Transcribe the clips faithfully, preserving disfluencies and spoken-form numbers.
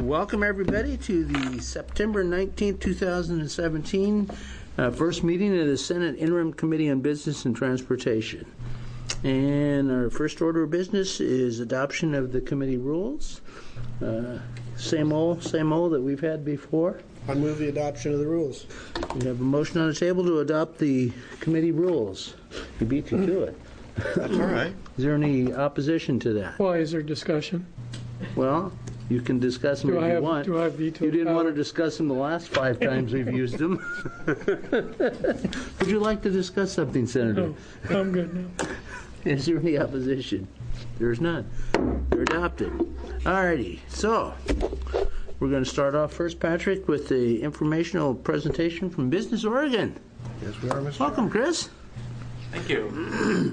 welcome everybody to the September nineteenth, two thousand seventeen uh, first meeting of the Senate Interim Committee on Business and Transportation. And our first order of business is adoption of the committee rules. Uh, same old, same old that we've had before. I move the adoption of the rules. We have a motion on the table to adopt the committee rules. You beat you to it. That's all right. Is there any opposition to that? Why is there discussion? Well, you can discuss them Do if I you have- want. do I have veto You didn't power? want to discuss them the last five times we've used them. Would you like to discuss something, Senator? No, I'm good now. Is there any opposition? There's none. They're adopted. All righty. So, we're going to start off first, Patrick, with the informational presentation from Business Oregon. Yes, we are, Mister Welcome, Chris. Thank you.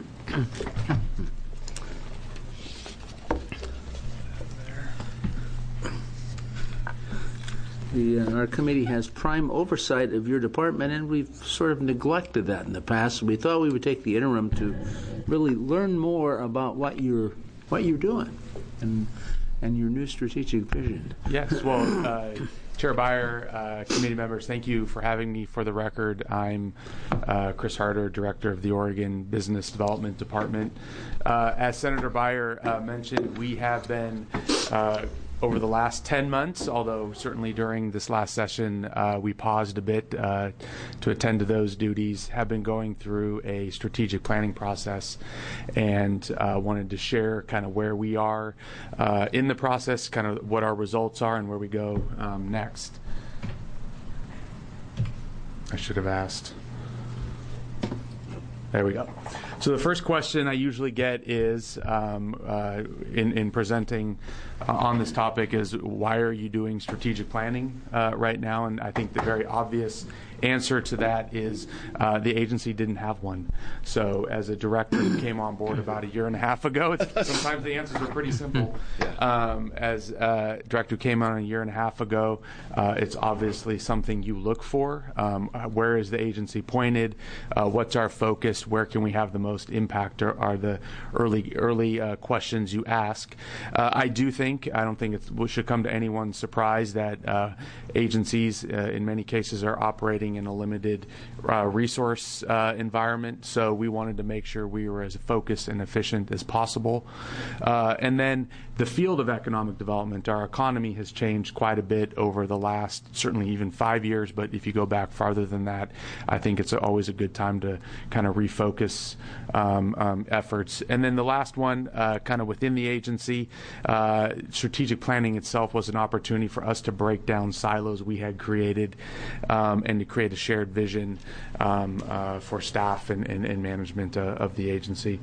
The, uh, our committee has prime oversight of your department, and we've sort of neglected that in the past. So we thought we would take the interim to really learn more about what you're what you're doing and and your new strategic vision. Yes, well, uh, Chair Beyer, uh, committee members, thank you for having me. For the record, I'm uh, Chris Harder, Director of the Oregon Business Development Department. Uh, as Senator Beyer uh, mentioned, we have been uh, over the last ten months, although certainly during this last session uh, we paused a bit uh, to attend to those duties, have been going through a strategic planning process and uh, wanted to share kind of where we are uh, in the process, kind of what our results are and where we go um, next. I should have asked. There we go. So the first question I usually get is, um, uh, in, in presenting uh, on this topic, is why are you doing strategic planning uh, right now? And I think the very obvious answer to that is uh, the agency didn't have one. So as a director who came on board about a year and a half ago, it's, sometimes the answers are pretty simple. Um, as a director who came on a year and a half ago, uh, it's obviously something you look for. Um, where is the agency pointed? Uh, what's our focus? Where can we have the most impact? Are, are the early early uh, questions you ask? Uh, I do think, I don't think it should come to anyone's surprise that uh, agencies uh, in many cases are operating in a limited uh, resource uh, environment, so we wanted to make sure we were as focused and efficient as possible. Uh, and then the field of economic development, our economy has changed quite a bit over the last, certainly even five years, but if you go back farther than that, I think it's always a good time to kind of refocus um, um, efforts. And then the last one, uh, kind of within the agency, uh, strategic planning itself was an opportunity for us to break down silos we had created um, and to create a shared vision um, uh, for staff and, and, and management uh, of the agency.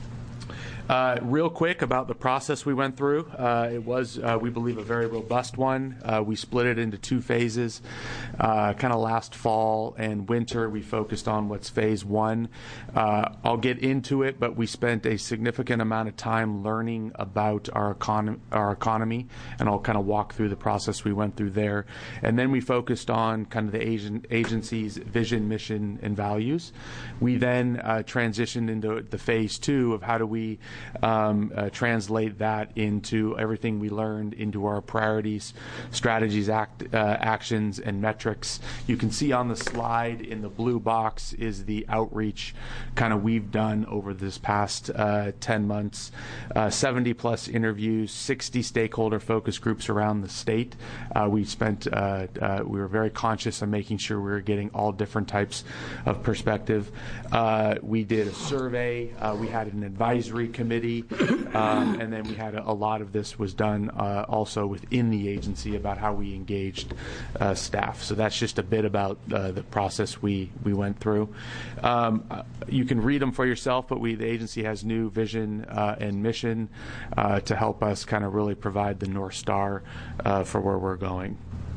Uh, real quick about the process we went through. Uh, it was, uh, we believe, a very robust one. Uh, we split it into two phases. Uh, kind of last fall and winter, we focused on what's phase one. Uh, I'll get into it, but we spent a significant amount of time learning about our, econ- our economy, and I'll kind of walk through the process we went through there. And then we focused on kind of the agen- agency's vision, mission, and values. We then uh, transitioned into the phase two of how do we Um, uh, translate that into everything we learned into our priorities, strategies, act, uh, actions, and metrics. You can see on the slide in the blue box is the outreach kind of we've done over this past uh, ten months. Uh, seventy plus interviews, sixty stakeholder focus groups around the state. Uh, we spent, uh, uh, we were very conscious of making sure we were getting all different types of perspective. Uh, we did a survey. Uh, we had an advisory committee. Committee, um, and then we had a, a lot of this was done uh, also within the agency about how we engaged uh, staff. So that's just a bit about uh, the process we we went through. Um, you can read them for yourself, but we the agency has new vision uh, and mission uh, to help us kind of really provide the North Star uh, for where we're going.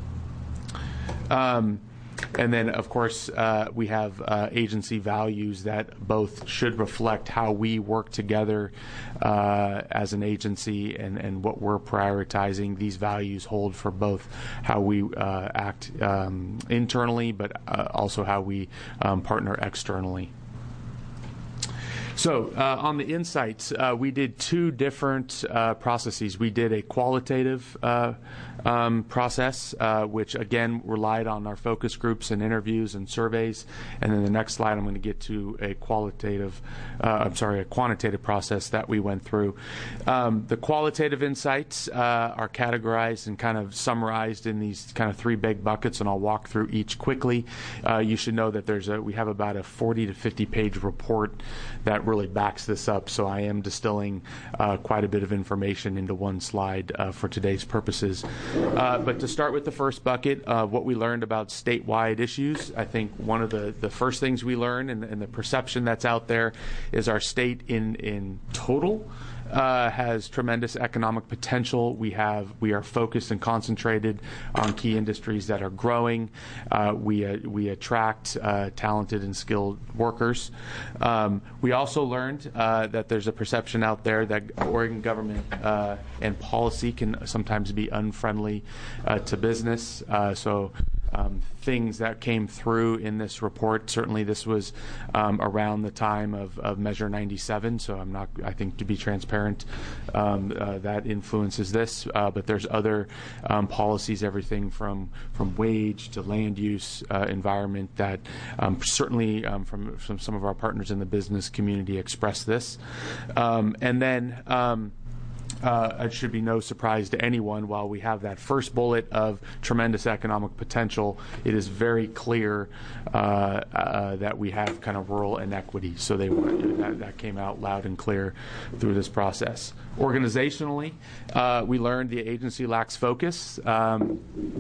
Um, And then, of course, uh, we have uh, agency values that both should reflect how we work together uh, as an agency and, and what we're prioritizing. These values hold for both how we uh, act um, internally, but uh, also how we um, partner externally. So uh, on the insights, uh, we did two different uh, processes. We did a qualitative uh, um, process, uh, which again relied on our focus groups and interviews and surveys. And then the next slide, I'm going to get to a qualitative, uh, I'm sorry, a quantitative process that we went through. Um, the qualitative insights uh, are categorized and kind of summarized in these kind of three big buckets, and I'll walk through each quickly. Uh, you should know that there's a we have about a forty to fifty page report that really backs this up. So I am distilling uh, quite a bit of information into one slide uh, for today's purposes. Uh, but to start with the first bucket, uh, what we learned about statewide issues, I think one of the, the first things we learned and, and the perception that's out there is our state in, in total Uh, has tremendous economic potential. We have we are focused and concentrated on key industries that are growing. Uh, we uh, we attract uh, talented and skilled workers. Um, we also learned uh, that there's a perception out there that Oregon government uh, and policy can sometimes be unfriendly uh, to business. Uh, so. Um, things that came through in this report. Certainly, this was um, around the time of, of Measure ninety-seven. So I'm not. I think to be transparent, um, uh, that influences this. Uh, but there's other um, policies, everything from from wage to land use, uh, environment that um, certainly um, from from some of our partners in the business community express this, um, and then. Um, Uh, it should be no surprise to anyone, while we have that first bullet of tremendous economic potential, it is very clear uh, uh, that we have kind of rural inequity. So they that, that came out loud and clear through this process. Organizationally, uh, we learned the agency lacks focus. Um,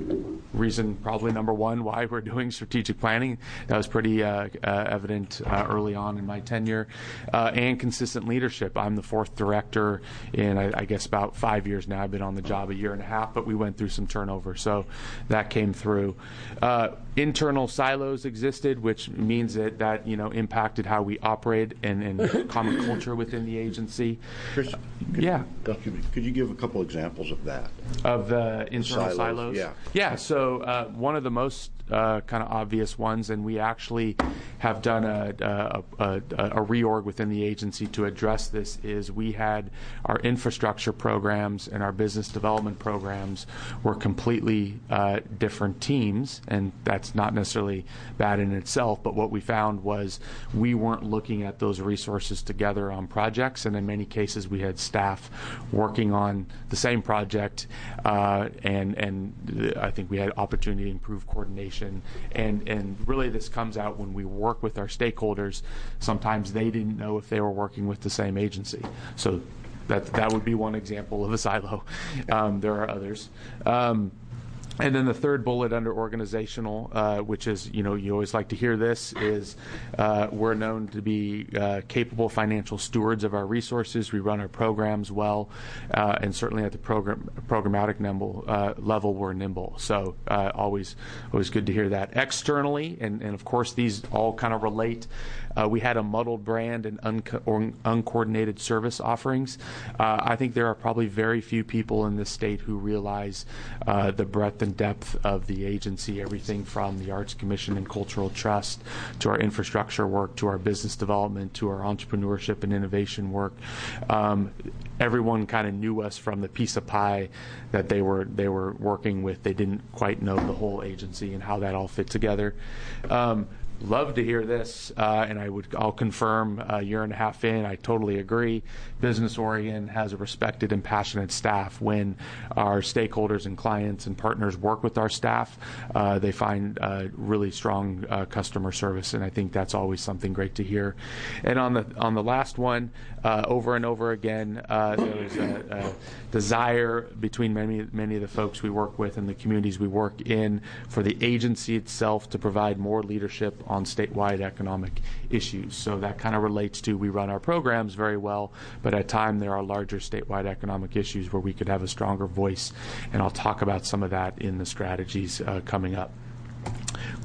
reason probably number one why we're doing strategic planning. That was pretty uh, uh, evident uh, early on in my tenure. Uh, and consistent leadership. I'm the fourth director in, I, I guess, about five years now. I've been on the job a year and a half, but we went through some turnover, so that came through. Uh, internal silos existed, which means that that you know impacted how we operate and, and common culture within the agency. Chris, could, yeah. Could, could you give a couple examples of that? Of the internal silos, silos? yeah. Yeah, so uh, one of the most uh, kind of obvious ones, and we actually have done a, a, a, a reorg within the agency to address this, is we had our infrastructure programs and our business development programs were completely uh, different teams, and that's not necessarily bad in itself, but what we found was we weren't looking at those resources together on projects, and in many cases we had staff working on the same project, uh, and and I think we had opportunity to improve coordination, and and really this comes out when we work with our stakeholders. Sometimes they didn't know if they were working with the same agency, so that that would be one example of a silo. Um, there are others. Um, And then the third bullet under organizational, uh, which is, you know, you always like to hear this, is uh, we're known to be uh, capable financial stewards of our resources. We run our programs well, uh, and certainly at the program programmatic nimble, uh, level, we're nimble. So uh, always, always good to hear that. Externally, and, and of course these all kind of relate. Uh, we had a muddled brand and unco- or uncoordinated service offerings. Uh, I think there are probably very few people in this state who realize uh, the breadth and depth of the agency, everything from the Arts Commission and Cultural Trust to our infrastructure work, to our business development, to our entrepreneurship and innovation work. Um, everyone kind of knew us from the piece of pie that they were they were working with. They didn't quite know the whole agency and how that all fit together. Um, Love to hear this, uh, and I would, I'll confirm a year and a half in, I totally agree. Business Oregon has a respected and passionate staff. When our stakeholders and clients and partners work with our staff, uh, they find uh, really strong uh, customer service, and I think that's always something great to hear. And on the on the last one, uh, over and over again, uh, there was a, a desire between many many of the folks we work with and the communities we work in for the agency itself to provide more leadership on statewide economic issues. So that kind of relates to, we run our programs very well, but at times there are larger statewide economic issues where we could have a stronger voice, and I'll talk about some of that in the strategies uh, coming up.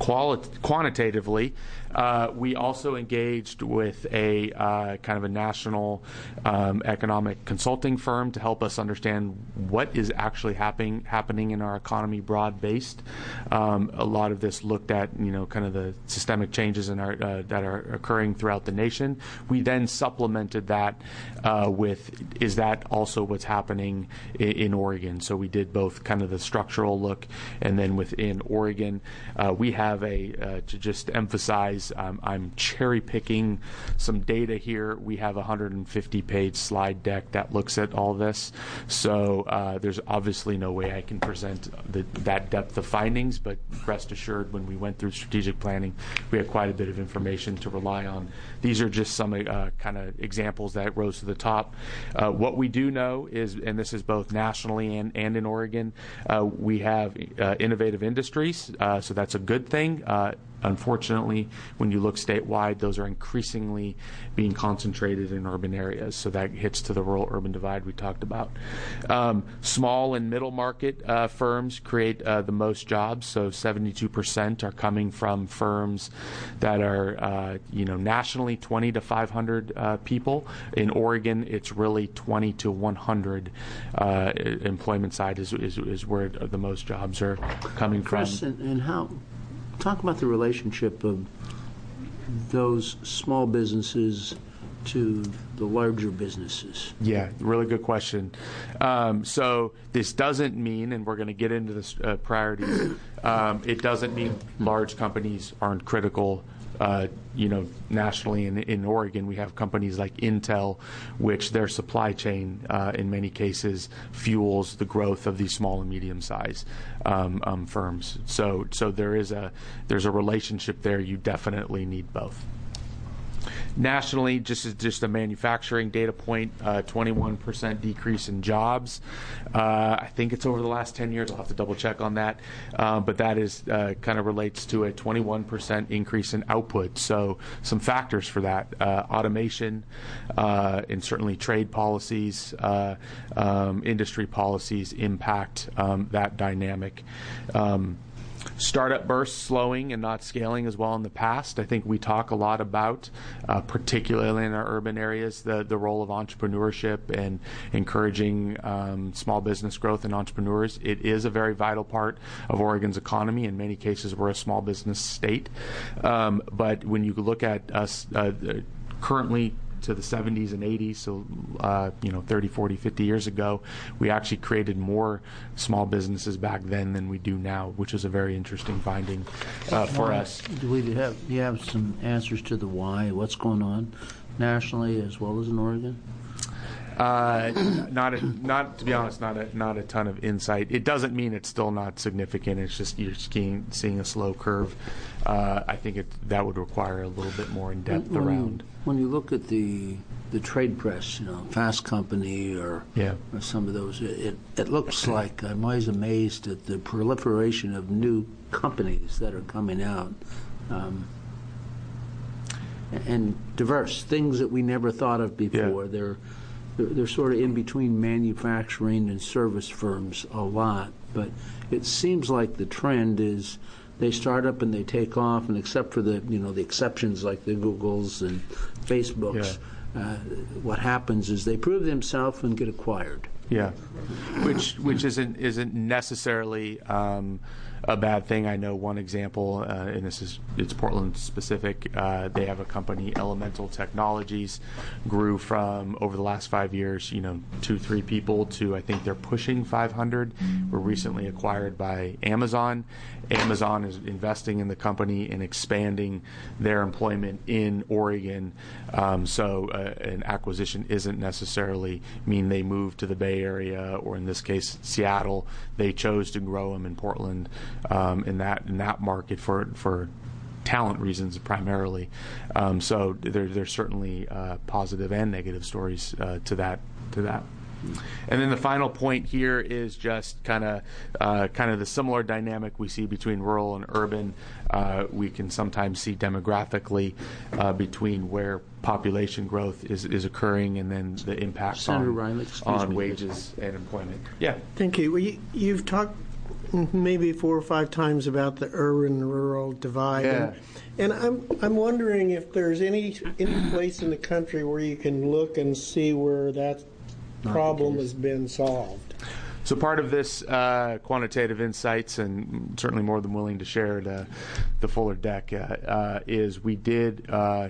quali- quantitatively, uh, we also engaged with a uh, kind of a national um, economic consulting firm to help us understand what is actually happening happening in our economy, broad-based. Um, a lot of this looked at, you know, kind of the systemic changes in our uh, that are occurring throughout the nation. We then supplemented that uh, with, is that also what's happening in, in Oregon? So we did both kind of the structural look, and then within Oregon, uh, we have a uh, to just emphasize. Um, I'm cherry picking some data here. We have a one hundred fifty page slide deck that looks at all this. So uh, there's obviously no way I can present the, that depth of findings, but rest assured, when we went through strategic planning, we had quite a bit of information to rely on. These are just some uh, kind of examples that rose to the top. Uh, what we do know is, and this is both nationally and, and in Oregon, uh, we have uh, innovative industries, uh, so that's a good thing. Uh, Unfortunately, when you look statewide, those are increasingly being concentrated in urban areas, so that hits to the rural-urban divide we talked about. Um, small and middle market uh, firms create uh, the most jobs, so seventy-two percent are coming from firms that are, uh, you know, nationally twenty to five hundred uh, people. In Oregon, it's really twenty to one hundred. Uh, employment side is, is, is where the most jobs are coming Chris, from. and, and how? Talk about the relationship of those small businesses to the larger businesses. Yeah, really good question. Um, so this doesn't mean, and we're going to get into this uh, priorities, um, it doesn't mean large companies aren't critical. Uh, you know, nationally in, in Oregon, we have companies like Intel, which their supply chain, uh, in many cases, fuels the growth of these small and medium-sized um, um, firms. So, so there is a there's a relationship there. You definitely need both. Nationally, just as just a manufacturing data point, uh, twenty-one percent decrease in jobs. Uh, I think it's over the last ten years. I'll have to double check on that. Uh, but that is uh, kind of relates to a twenty-one percent increase in output. So some factors for that. Uh, automation uh, and certainly trade policies, uh, um, industry policies impact um, that dynamic. Um, Startup bursts slowing and not scaling as well in the past. I think we talk a lot about, uh, particularly in our urban areas, the, the role of entrepreneurship and encouraging um, small business growth and entrepreneurs. It is a very vital part of Oregon's economy. In many cases, we're a small business state. Um, but when you look at us uh, currently, to the seventies and eighties, so uh, you know, thirty, forty, fifty years ago, we actually created more small businesses back then than we do now, which is a very interesting finding uh, for us. Do we have, do you have some answers to the why, what's going on nationally as well as in Oregon? Uh, not, a, not to be honest, not a not a ton of insight. It doesn't mean it's still not significant. It's just you're seeing, seeing a slow curve. Uh, I think it, that would require a little bit more in depth when, around. When you look at the the trade press, you know, Fast Company or, yeah. or some of those, it it looks like I'm always amazed at the proliferation of new companies that are coming out. Um, and diverse things that we never thought of before. Yeah. They're They're, they're sort of in between manufacturing and service firms a lot, but it seems like the trend is they start up and they take off, and except for the you know the exceptions like the Googles and Facebooks, yeah. uh, what happens is they prove themselves and get acquired. Yeah, which which isn't isn't necessarily um, a bad thing. I know one example, uh, and this is it's Portland specific. Uh, they have a company, Elemental Technologies, grew from over the last five years, you know, two three people to I think they're pushing five hundred. Were recently acquired by Amazon. Amazon is investing in the company and expanding their employment in Oregon. Um, so uh, an acquisition isn't necessarily mean they move to the Bay Area or in this case Seattle. They chose to grow them in Portland um, in that in that market for for talent reasons primarily. Um, so there, there's certainly uh, positive and negative stories uh, to that to that. And then the final point here is just kind of uh, kind of the similar dynamic we see between rural and urban. Uh, we can sometimes see demographically uh, between where population growth is, is occurring and then the impact Senator on, Riley, excuse on me. wages and employment. Yeah. Thank you. Well, you you've talked maybe four or five times about the urban-rural divide. Yeah. And, and I'm I'm wondering if there's any any place in the country where you can look and see where that problem has been solved. So part of this uh, quantitative insights, and certainly more than willing to share the, the fuller deck, uh, uh, is we did uh,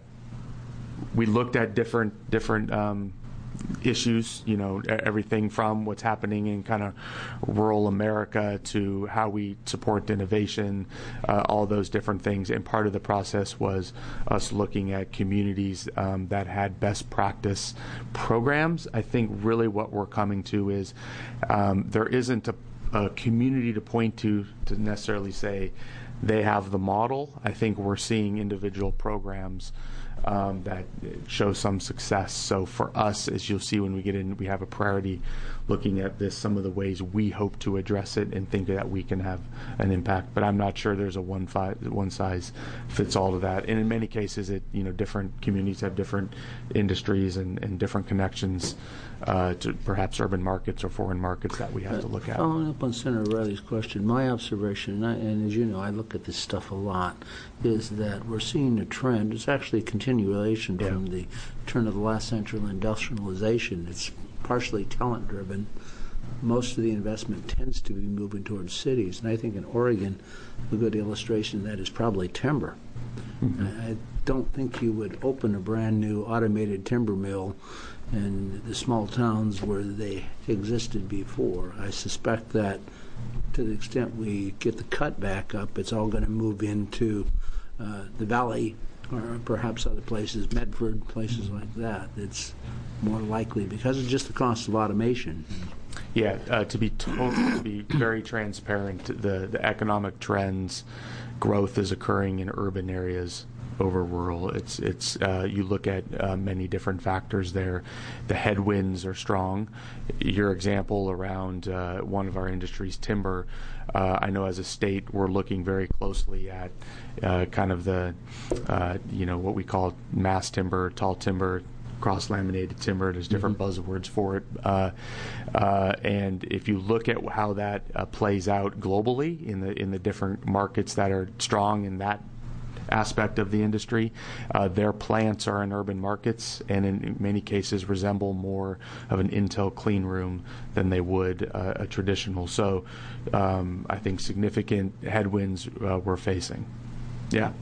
we looked at different different um, issues. You know, everything from what's happening in kind of rural America to how we support innovation, uh, all those different things. And part of the process was us looking at communities um, that had best practice programs. I think really what we're coming to is um, there isn't a, a community to point to to necessarily say they have the model. I think we're seeing individual programs Um, that show some success. So for us, as you'll see when we get in, we have a priority looking at this, some of the ways we hope to address it and think that we can have an impact. But I'm not sure there's a one, fi- one size fits all to that. And in many cases, it you know different communities have different industries and, and different connections uh, to perhaps urban markets or foreign markets that we have to look at. Following up on Senator Riley's question, my observation, and, I, and as you know, I look at this stuff a lot, is that we're seeing a trend. It's actually a continuation Yeah. from the turn of the last century industrialization. It's partially talent-driven. Most of the investment tends to be moving towards cities, and I think in Oregon, a good illustration of that is probably timber. Mm-hmm. I don't think you would open a brand-new automated timber mill in the small towns where they existed before. I suspect that to the extent we get the cut back up, it's all going to move into uh, the valley or perhaps other places, Medford, places like that. It's more likely because of just the cost of automation. Yeah, uh, to be told, to be very transparent, the, the economic trends, growth is occurring in urban areas over rural. It's it's uh, you look at uh, many different factors there. The headwinds are strong. Your example around uh, one of our industries, timber. Uh, I know as a state we're looking very closely at uh, kind of the uh, you know what we call mass timber, tall timber, cross-laminated timber. There's different mm-hmm. buzzwords for it. Uh, uh, and if you look at how that uh, plays out globally in the in the different markets that are strong in that aspect of the industry, uh, their plants are in urban markets and in many cases resemble more of an Intel clean room than they would uh, a traditional. So um, I think significant headwinds uh, we're facing. Yeah.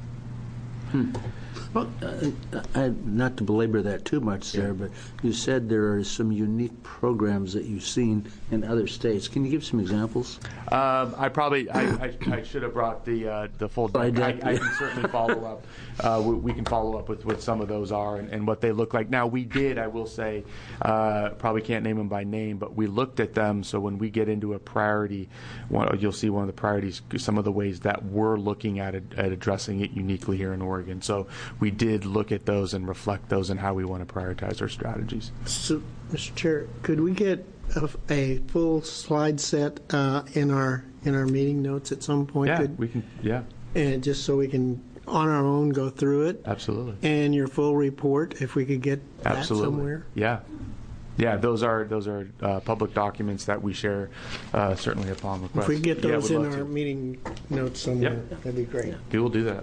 Hmm. Well, uh, I, not to belabor that too much, Sarah, yeah. but you said there are some unique programs that you've seen in other states. Can you give some examples? Um, I probably I, I, I should have brought the uh, the full deck. I, I can certainly follow up. Uh, we, we can follow up with what some of those are and, and what they look like. Now we did, I will say, uh, probably can't name them by name, but we looked at them. So when we get into a priority, one, you'll see one of the priorities, some of the ways that we're looking at it, at addressing it uniquely here in Oregon. So we did look at those and reflect those and how we want to prioritize our strategies. So, Mister Chair, could we get a, a full slide set uh, in our in our meeting notes at some point? Yeah, could, we can. Yeah, and just so we can on our own go through it. Absolutely. And your full report, if we could get Absolutely. that somewhere. Yeah. Yeah, those are those are uh, public documents that we share uh, certainly upon request. If we get those yeah, in love our to. meeting notes somewhere, Yeah. that'd be great. We will do that.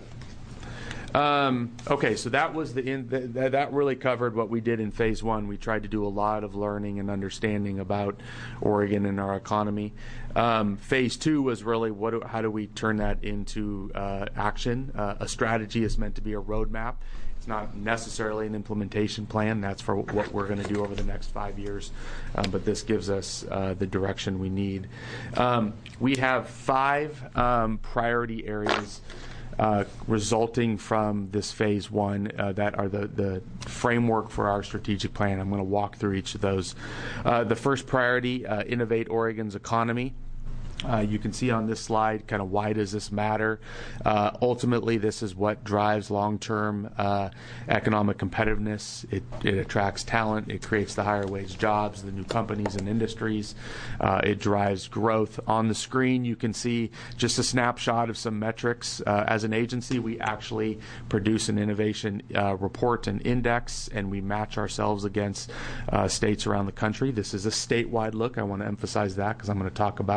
Um, okay, so that was the in, that, that really covered what we did in phase one. We tried to do a lot of learning and understanding about Oregon and our economy. Um, phase two was really what do, how do we turn that into uh, action? Uh, a strategy is meant to be a roadmap. It's not necessarily an implementation plan. That's for what we're going to do over the next five years. Um, but this gives us uh, the direction we need. Um, we have five um, priority areas Uh, resulting from this phase one uh, that are the, the framework for our strategic plan. I'm going to walk through each of those. Uh, the first priority, uh, innovate Oregon's economy. Uh, you can see on this slide kind of why does this matter. Uh, ultimately, this is what drives long-term uh, economic competitiveness. It, it attracts talent. It creates the higher wage jobs, the new companies and industries. Uh, it drives growth. On the screen, you can see just a snapshot of some metrics. Uh, as an agency, we actually produce an innovation uh, report and index, and we match ourselves against uh, states around the country. This is a statewide look. I want to emphasize that because I'm going to talk about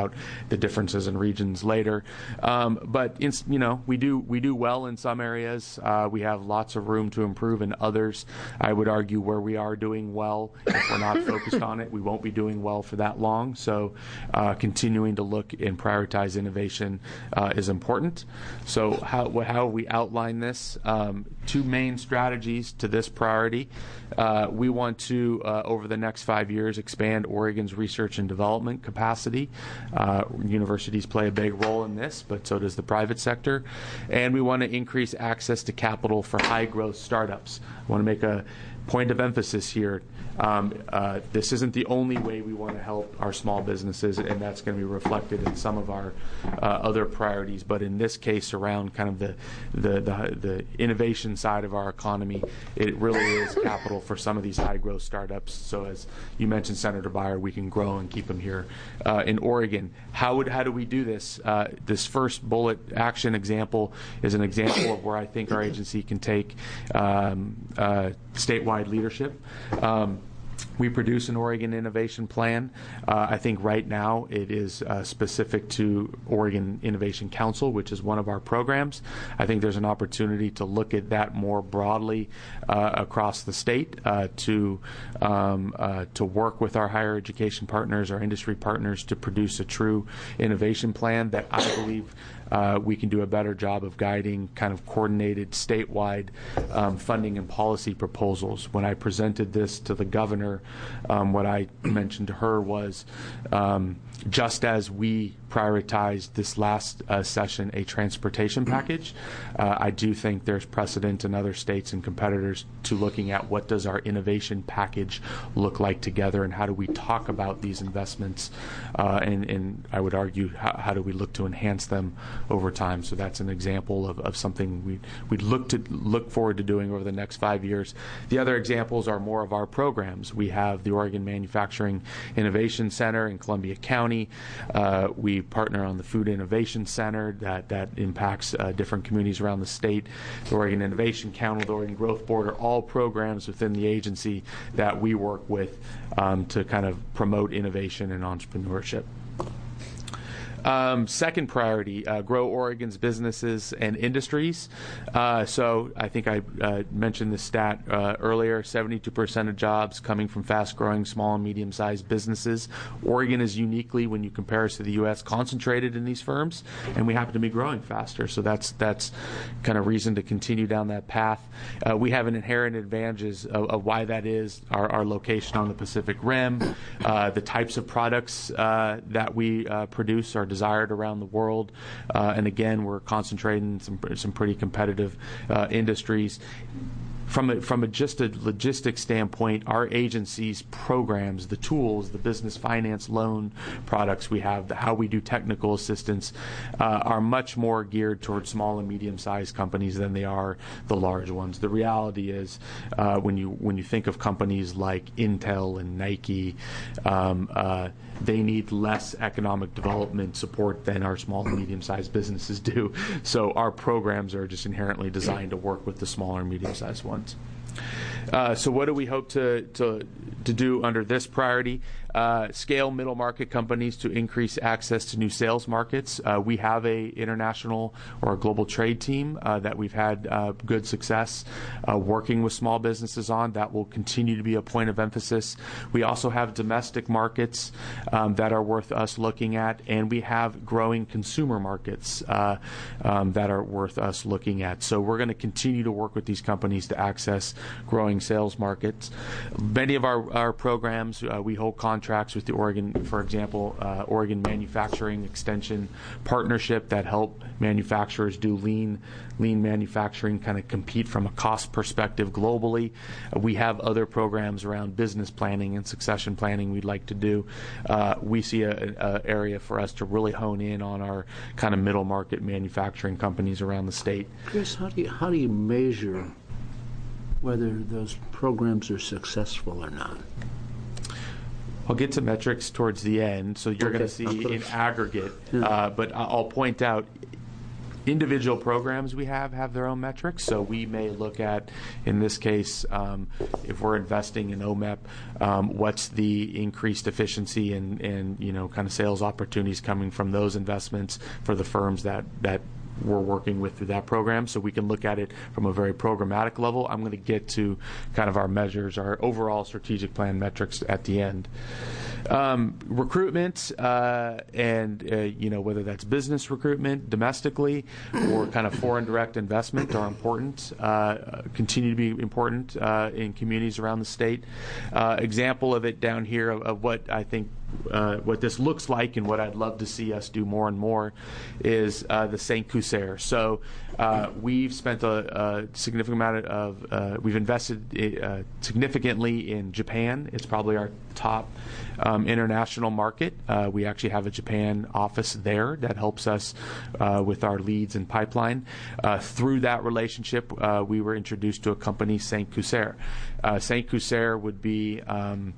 the differences in regions later. Um, but in, you know, we do we do well in some areas. Uh, we have lots of room to improve in others. I would argue where we are doing well, if we're not focused on it, we won't be doing well for that long. So uh, continuing to look and prioritize innovation uh, is important. So how how we outline this? Um, two main strategies to this priority. Uh, we want to, uh, over the next five years, expand Oregon's research and development capacity. Uh, universities play a big role in this, but so does the private sector. And we want to increase access to capital for high-growth startups. I want to make a point of emphasis here. Um, uh, this isn't the only way we want to help our small businesses, and that's going to be reflected in some of our uh, other priorities. But in this case, around kind of the, the the the innovation side of our economy, it really is capital for some of these high-growth startups. So as you mentioned, Senator Beyer, we can grow and keep them here uh, in Oregon. How would how do we do this? Uh, this first bullet action example is an example of where I think our agency can take um, uh, statewide leadership. Um, We produce an Oregon Innovation Plan. Uh, I think right now it is uh, specific to Oregon Innovation Council, which is one of our programs. I think there's an opportunity to look at that more broadly uh, across the state uh, to um, uh, to work with our higher education partners, our industry partners, to produce a true innovation plan that I believe Uh, we can do a better job of guiding kind of coordinated statewide um, funding and policy proposals. When I presented this to the governor, um, what I mentioned to her was um, just as we prioritized this last uh, session a transportation package, uh, I do think there's precedent in other states and competitors to looking at what does our innovation package look like together, and how do we talk about these investments, uh, and, and I would argue how, how do we look to enhance them over time. So that's an example of, of something we we'd look to look forward to doing over the next five years. The other examples are more of our programs. We have the Oregon Manufacturing Innovation Center in Columbia County. Uh, we partner on the Food Innovation Center that that impacts uh, different communities around the state. The Oregon Innovation Council, the Oregon Growth Board are all programs within the agency that we work with um, to kind of promote innovation and entrepreneurship. Um, second priority, uh, grow Oregon's businesses and industries. Uh, so I think I uh, mentioned this stat uh, earlier, seventy-two percent of jobs coming from fast-growing small and medium-sized businesses. Oregon is uniquely, when you compare us to the U S, concentrated in these firms, and we happen to be growing faster. So that's that's kind of reason to continue down that path. Uh, we have an inherent advantages of, of why that is, our, our location on the Pacific Rim, uh, the types of products uh, that we uh, produce are desired around the world, uh, and again, we're concentrating in some some pretty competitive uh, industries. From a, from a just a logistics standpoint, our agency's programs, the tools, the business finance loan products we have, the, how we do technical assistance, uh, are much more geared towards small and medium-sized companies than they are the large ones. The reality is, uh, when you when you think of companies like Intel and Nike, um, uh, they need less economic development support than our small and medium-sized businesses do. So our programs are just inherently designed to work with the smaller and medium-sized ones. Uh, so what do we hope to, to, to do under this priority? Uh, scale middle market companies to increase access to new sales markets. Uh, we have a international or a global trade team uh, that we've had uh, good success uh, working with small businesses on. That will continue to be a point of emphasis. We also have domestic markets um, that are worth us looking at, and we have growing consumer markets uh, um, that are worth us looking at. So we're going to continue to work with these companies to access growing sales markets. Many of our, our programs, uh, we hold contracts contracts with the Oregon, for example, uh, Oregon Manufacturing Extension Partnership that help manufacturers do lean lean manufacturing, kind of compete from a cost perspective globally. Uh, we have other programs around business planning and succession planning we'd like to do. Uh, we see a, a area for us to really hone in on our kind of middle market manufacturing companies around the state. Chris, how do you, how do you measure whether those programs are successful or not? I'll get to metrics towards the end, so you're Okay. going to see in aggregate. Uh, but I'll point out, individual programs we have have their own metrics. So we may look at, in this case, um, if we're investing in O M E P, um, what's the increased efficiency and, and you know kind of sales opportunities coming from those investments for the firms that that we're working with through that program, so we can look at it from a very programmatic level. I'm going to get to kind of our measures, our overall strategic plan metrics at the end. Um, recruitment uh, and uh, you know whether that's business recruitment domestically or kind of foreign direct investment are important, uh, continue to be important uh, in communities around the state. Uh, example of it down here of, of what I think Uh, what this looks like and what I'd love to see us do more and more is uh, the Saint Cusair. So uh, we've spent a, a significant amount of, uh, we've invested uh, significantly in Japan. It's probably our top um, international market. Uh, we actually have a Japan office there that helps us uh, with our leads and pipeline. Uh, through that relationship, uh, we were introduced to a company, Saint Cusair. Uh, Saint Cusair would be, um,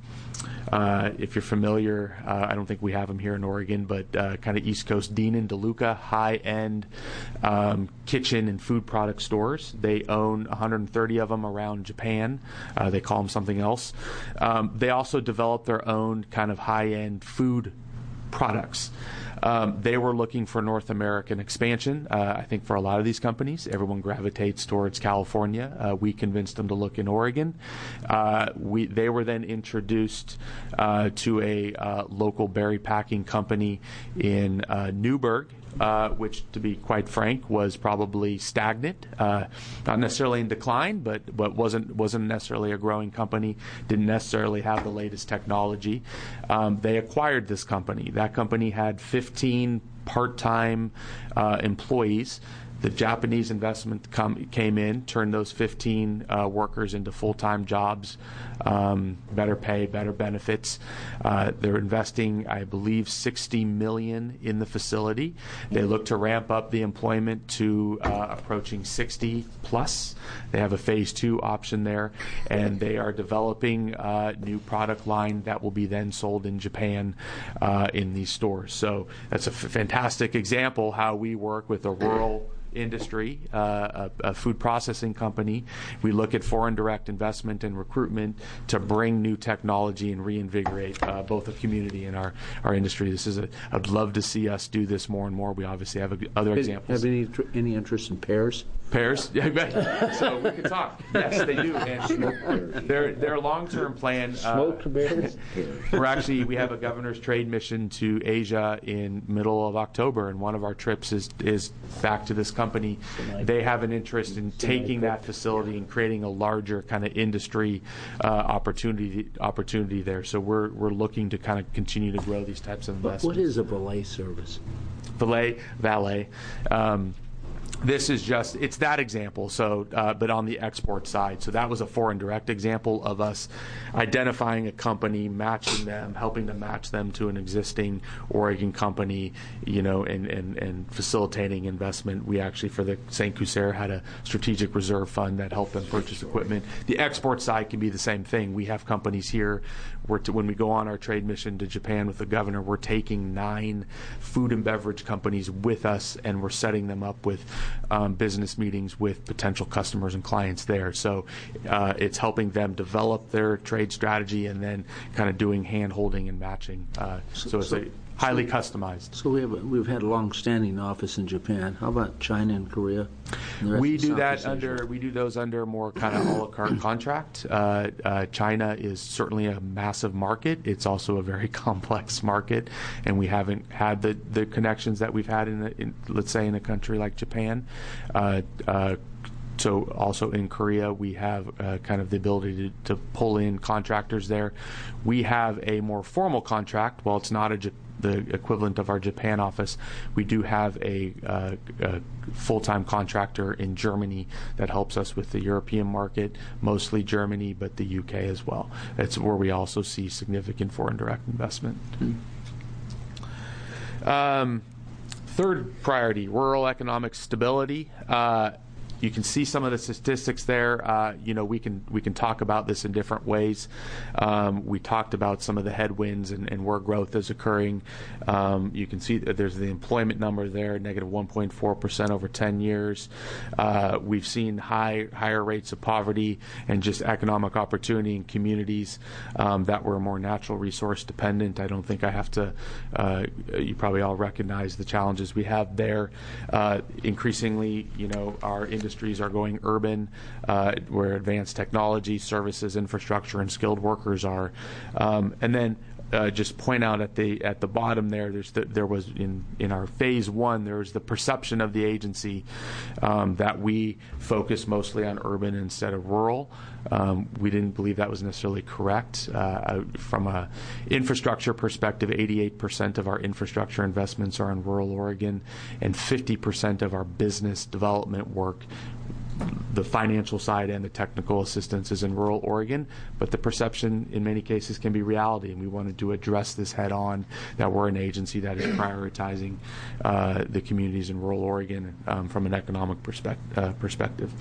uh, if you're familiar, uh, I don't think we have them here in Oregon, but uh, kind of East Coast, Dean and DeLuca, high-end um, kitchen and food product stores. They own one hundred thirty of them around Japan. Uh, they call them something else. Um, they also develop their own kind of high-end food products. Um, they were looking for North American expansion. Uh, I think for a lot of these companies, everyone gravitates towards California. Uh, we convinced them to look in Oregon. Uh, we they were then introduced uh, to a uh, local berry packing company in uh, Newburgh. Uh, which, to be quite frank, was probably stagnant, uh, not necessarily in decline, but but wasn't wasn't necessarily a growing company. Didn't necessarily have the latest technology. Um, they acquired this company. That company had fifteen part-time uh, employees. The Japanese investment come, came in, turned those fifteen uh, workers into full-time jobs, um, better pay, better benefits. Uh, they're investing, I believe, sixty million dollars in the facility. They look to ramp up the employment to uh, approaching sixty plus. They have a phase two option there, and they are developing a new product line that will be then sold in Japan uh, in these stores. So that's a f- fantastic example how we work with a rural industry, uh, a, a food processing company. We look at foreign direct investment and recruitment to bring new technology and reinvigorate uh, both the community and our, our industry. This is a, I'd love to see us do this more and more. We obviously have a, other examples. Have any any interest in pears? Pears? Yeah, right. So we can talk. Yes, they do. And their their long-term plan. Uh, Smoked bears? We're actually we have a governor's trade mission to Asia in middle of October, and one of our trips is is back to this company. They have an interest in taking that facility and creating a larger kind of industry uh, opportunity opportunity there. So we're we're looking to kind of continue to grow these types of investments. What is a valet service? Valet, valet. Um, This is just, it's that example, so, uh, but on the export side. So that was a foreign direct example of us identifying a company, matching them, helping to match them to an existing Oregon company, you know, and, and, and facilitating investment. We actually, for the Saint Cusair, had a strategic reserve fund that helped them purchase equipment. The export side can be the same thing. We have companies here where to, when we go on our trade mission to Japan with the governor, we're taking nine food and beverage companies with us, and we're setting them up with Um, business meetings with potential customers and clients there. So uh, it's helping them develop their trade strategy and then kind of doing hand holding and matching. Uh, so it's a highly customized. So we have a, we've had a long-standing office in Japan. How about China and Korea? And the rest We of do that Southeast under Asia? we do those under more kind of a la carte contract. Uh, uh, China is certainly a massive market. It's also a very complex market, and we haven't had the, the connections that we've had in, a, in let's say in a country like Japan. Uh, uh, So also in Korea, we have uh, kind of the ability to, to pull in contractors there. We have a more formal contract. While it's not a, the equivalent of our Japan office, we do have a, uh, a full-time contractor in Germany that helps us with the European market, mostly Germany, but the U K as well. That's where we also see significant foreign direct investment. Mm-hmm. Um, third priority, rural economic stability. Uh, you can see some of the statistics there. Uh, you know, we can we can talk about this in different ways. Um, we talked about some of the headwinds and, and where growth is occurring. Um, you can see that there's the employment number there, negative one point four percent over ten years. Uh, we've seen high higher rates of poverty and just economic opportunity in communities um, that were more natural resource dependent. I don't think I have to. Uh, you probably all recognize the challenges we have there. Uh, increasingly, you know, our industries are going urban, uh, where advanced technology, services, infrastructure, and skilled workers are. Um, and then uh, just point out at the at the bottom there, there's the, there was in in our phase one, there was the perception of the agency um, that we focus mostly on urban instead of rural. Um, we didn't believe that was necessarily correct. Uh, from a infrastructure perspective, eighty-eight percent of our infrastructure investments are in rural Oregon, and fifty percent of our business development work, the financial side and the technical assistance, is in rural Oregon, but the perception in many cases can be reality, and we wanted to address this head on, that we're an agency that is prioritizing uh, the communities in rural Oregon um, from an economic perspective. Uh, perspective.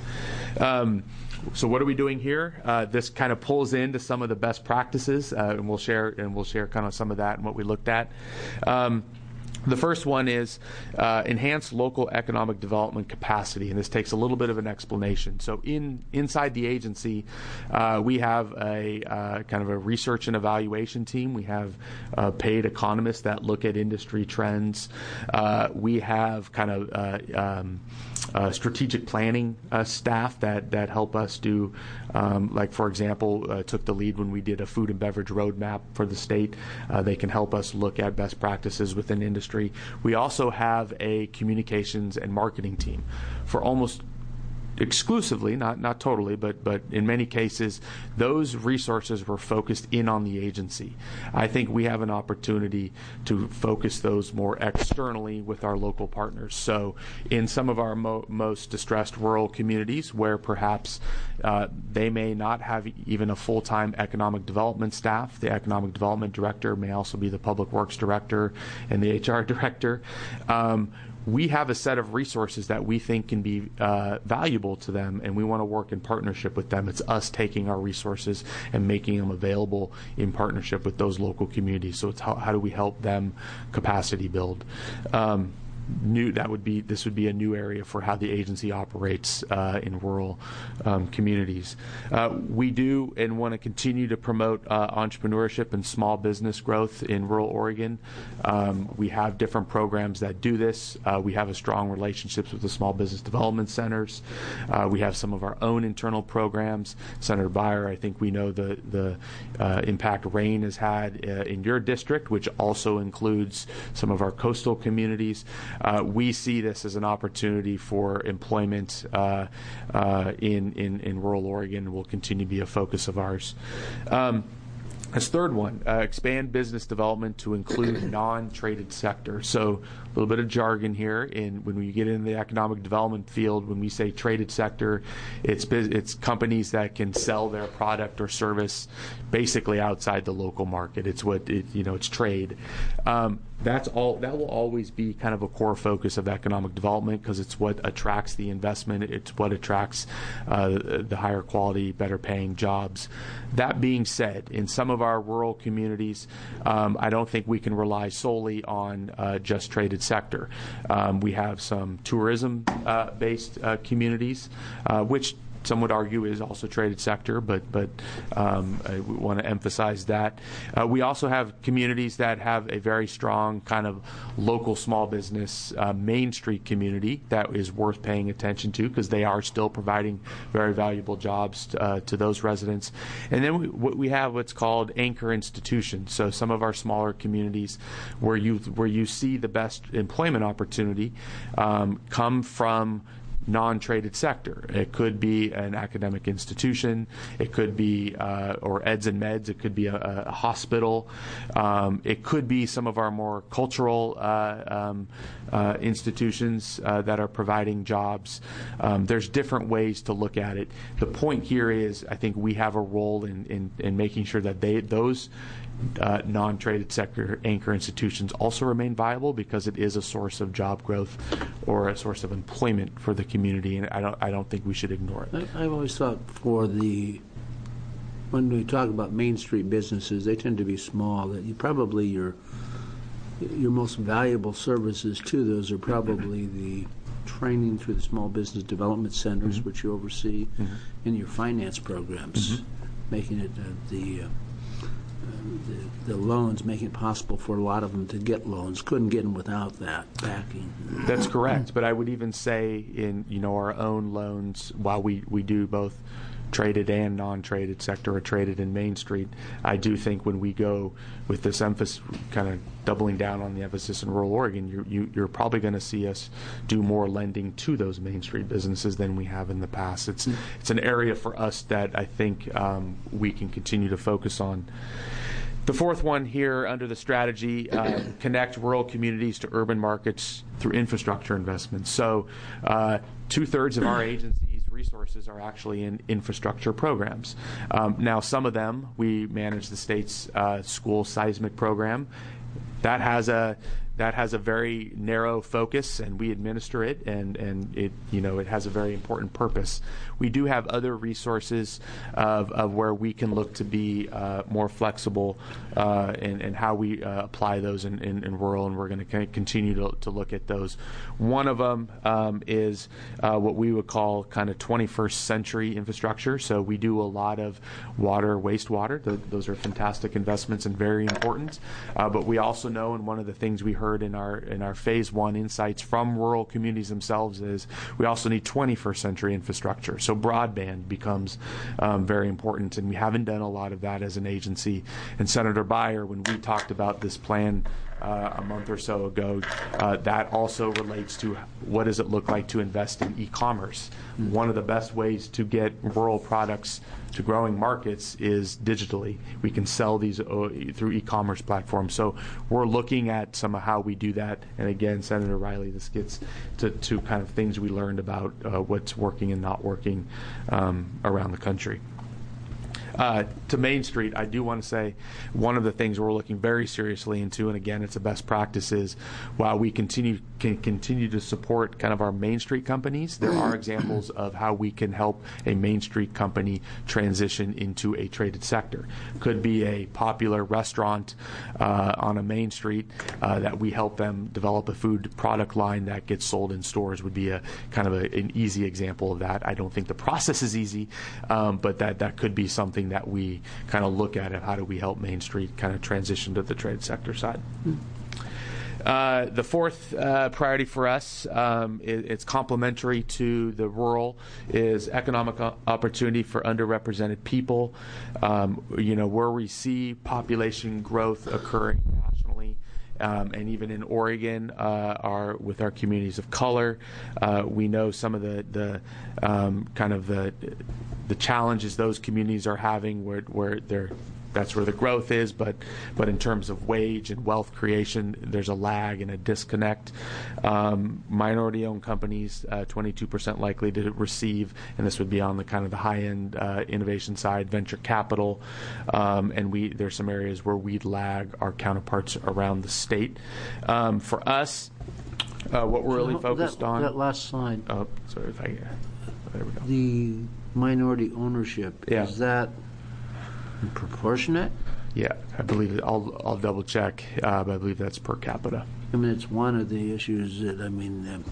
Um, so what are we doing here? Uh, this kind of pulls into some of the best practices, uh, and we'll share and we'll share kind of some of that and what we looked at. Um, The first one is uh, enhance local economic development capacity, and this takes a little bit of an explanation. So in inside the agency, uh, we have a uh, kind of a research and evaluation team. We have uh, paid economists that look at industry trends. Uh, we have kind of uh, um, uh, strategic planning uh, staff that, that help us do, um, like, for example, uh, took the lead when we did a food and beverage roadmap for the state. Uh, they can help us look at best practices within industry. We also have a communications and marketing team. For almost exclusively, not not totally, but but in many cases, those resources were focused in on the agency. I think we have an opportunity to focus those more externally with our local partners. So in some of our mo- most distressed rural communities, where perhaps uh, they may not have even a full-time economic development staff, the economic development director may also be the public works director and the H R director. Um, we have a set of resources that we think can be uh, valuable to them, and we want to work in partnership with them. It's us taking our resources and making them available in partnership with those local communities. So it's how, how do we help them capacity build? Um, New that would be this would be a new area for how the agency operates uh, in rural um, communities. Uh, we do and want to continue to promote uh, entrepreneurship and small business growth in rural Oregon. Um, we have different programs that do this. Uh, we have a strong relationships with the small business development centers. Uh, we have some of our own internal programs. Senator Byer, I think we know the the uh, impact RAIN has had uh, in your district, which also includes some of our coastal communities. Uh, we see this as an opportunity for employment uh, uh, in, in, in rural Oregon, and will continue to be a focus of ours. Um, This third one, uh, expand business development to include non-traded sector. So a little bit of jargon here. In when we get into the economic development field, when we say traded sector, it's it's companies that can sell their product or service basically outside the local market. It's what it, you know. It's trade. Um, that's all. That will always be kind of a core focus of economic development, because it's what attracts the investment. It's what attracts uh, the higher quality, better paying jobs. That being said, in some of our rural communities, um, I don't think we can rely solely on uh, just traded sector. Um, we have some tourism-based uh, uh, communities, uh, which some would argue is also traded sector, but but um, I want to emphasize that. Uh, we also have communities that have a very strong kind of local small business uh, Main Street community that is worth paying attention to, because they are still providing very valuable jobs to, uh, to those residents. And then we, we have what's called anchor institutions. So some of our smaller communities where you where you see the best employment opportunity um, come from non-traded sector. It could be an academic institution, it could be uh, or eds and meds, it could be a, a hospital, um, it could be some of our more cultural uh, um, uh, institutions uh, that are providing jobs. Um, there's different ways to look at it. The point here is, I think we have a role in, in, in making sure that they those Uh, non-traded sector anchor institutions also remain viable, because it is a source of job growth or a source of employment for the community. community, and I don't I don't think we should ignore it. I, I've always thought for the, when we talk about Main Street businesses, they tend to be small, that you probably your your most valuable services to those are probably the training through the small business development centers, mm-hmm. which you oversee, mm-hmm. and your finance programs, mm-hmm. making it uh, the, uh, the the loans, making it possible for a lot of them to get loans. Couldn't get them without that backing. That's correct. But I would even say in you know our own loans, while we, we do both traded and non-traded sector or traded in Main Street, I do think when we go with this emphasis, kind of doubling down on the emphasis in rural Oregon, you're, you, you're probably going to see us do more lending to those Main Street businesses than we have in the past. It's mm-hmm. it's an area for us that I think um, we can continue to focus on. The fourth one here under the strategy, uh, connect rural communities to urban markets through infrastructure investments. So uh, two-thirds of our agency's resources are actually in infrastructure programs. Um, now, some of them, we manage the state's uh, school seismic program. That has a that has a very narrow focus, and we administer it, and, and it you know it has a very important purpose. We do have other resources of, of where we can look to be uh, more flexible uh, in, in how we uh, apply those in, in, in rural, and we're going to continue to, to look at those. One of them um, is uh, what we would call kind of twenty-first century infrastructure. So we do a lot of water, wastewater. The, those are fantastic investments and very important. Uh, but we also know, and one of the things we heard in our in our phase one insights from rural communities themselves is we also need twenty-first century infrastructure. So broadband becomes um, very important, and we haven't done a lot of that as an agency. And Senator Beyer, when we talked about this plan uh, a month or so ago, uh, that also relates to what does it look like to invest in e-commerce. Mm-hmm. One of the best ways to get rural products to growing markets is digitally. We can sell these uh, through e-commerce platforms. So we're looking at some of how we do that. And again, Senator Riley, this gets to, to kind of things we learned about uh, what's working and not working um, around the country. Uh, to Main Street, I do want to say one of the things we're looking very seriously into, and again, it's a best practice, is while we continue can continue to support kind of our Main Street companies, there are examples of how we can help a Main Street company transition into a traded sector. Could be a popular restaurant uh, on a Main Street uh, that we help them develop a food product line that gets sold in stores would be a kind of a, an easy example of that. I don't think the process is easy, um, but that, that could be something that we kind of look at of how do we help Main Street kind of transition to the trade sector side. Uh, the fourth uh, priority for us, um, it, it's complementary to the rural, is economic opportunity for underrepresented people. Um, you know, where we see population growth occurring nationally, Um, and even in Oregon, uh, are with our communities of color. Uh, we know some of the the um, kind of the the challenges those communities are having, where where they're that's where the growth is, but but in terms of wage and wealth creation, there's a lag and a disconnect. Um, minority-owned companies, uh, twenty-two percent likely to receive, and this would be on the kind of the high-end uh, innovation side, venture capital, um, and we there's some areas where we lag our counterparts around the state. Um, for us, uh, what we're really focused that, on. That last slide. Oh, sorry if I. There we go. The minority ownership, yeah. Is that proportionate? Yeah, I believe it. I'll I'll double check, uh, but I believe that's per capita. I mean, it's one of the issues that, I mean, um,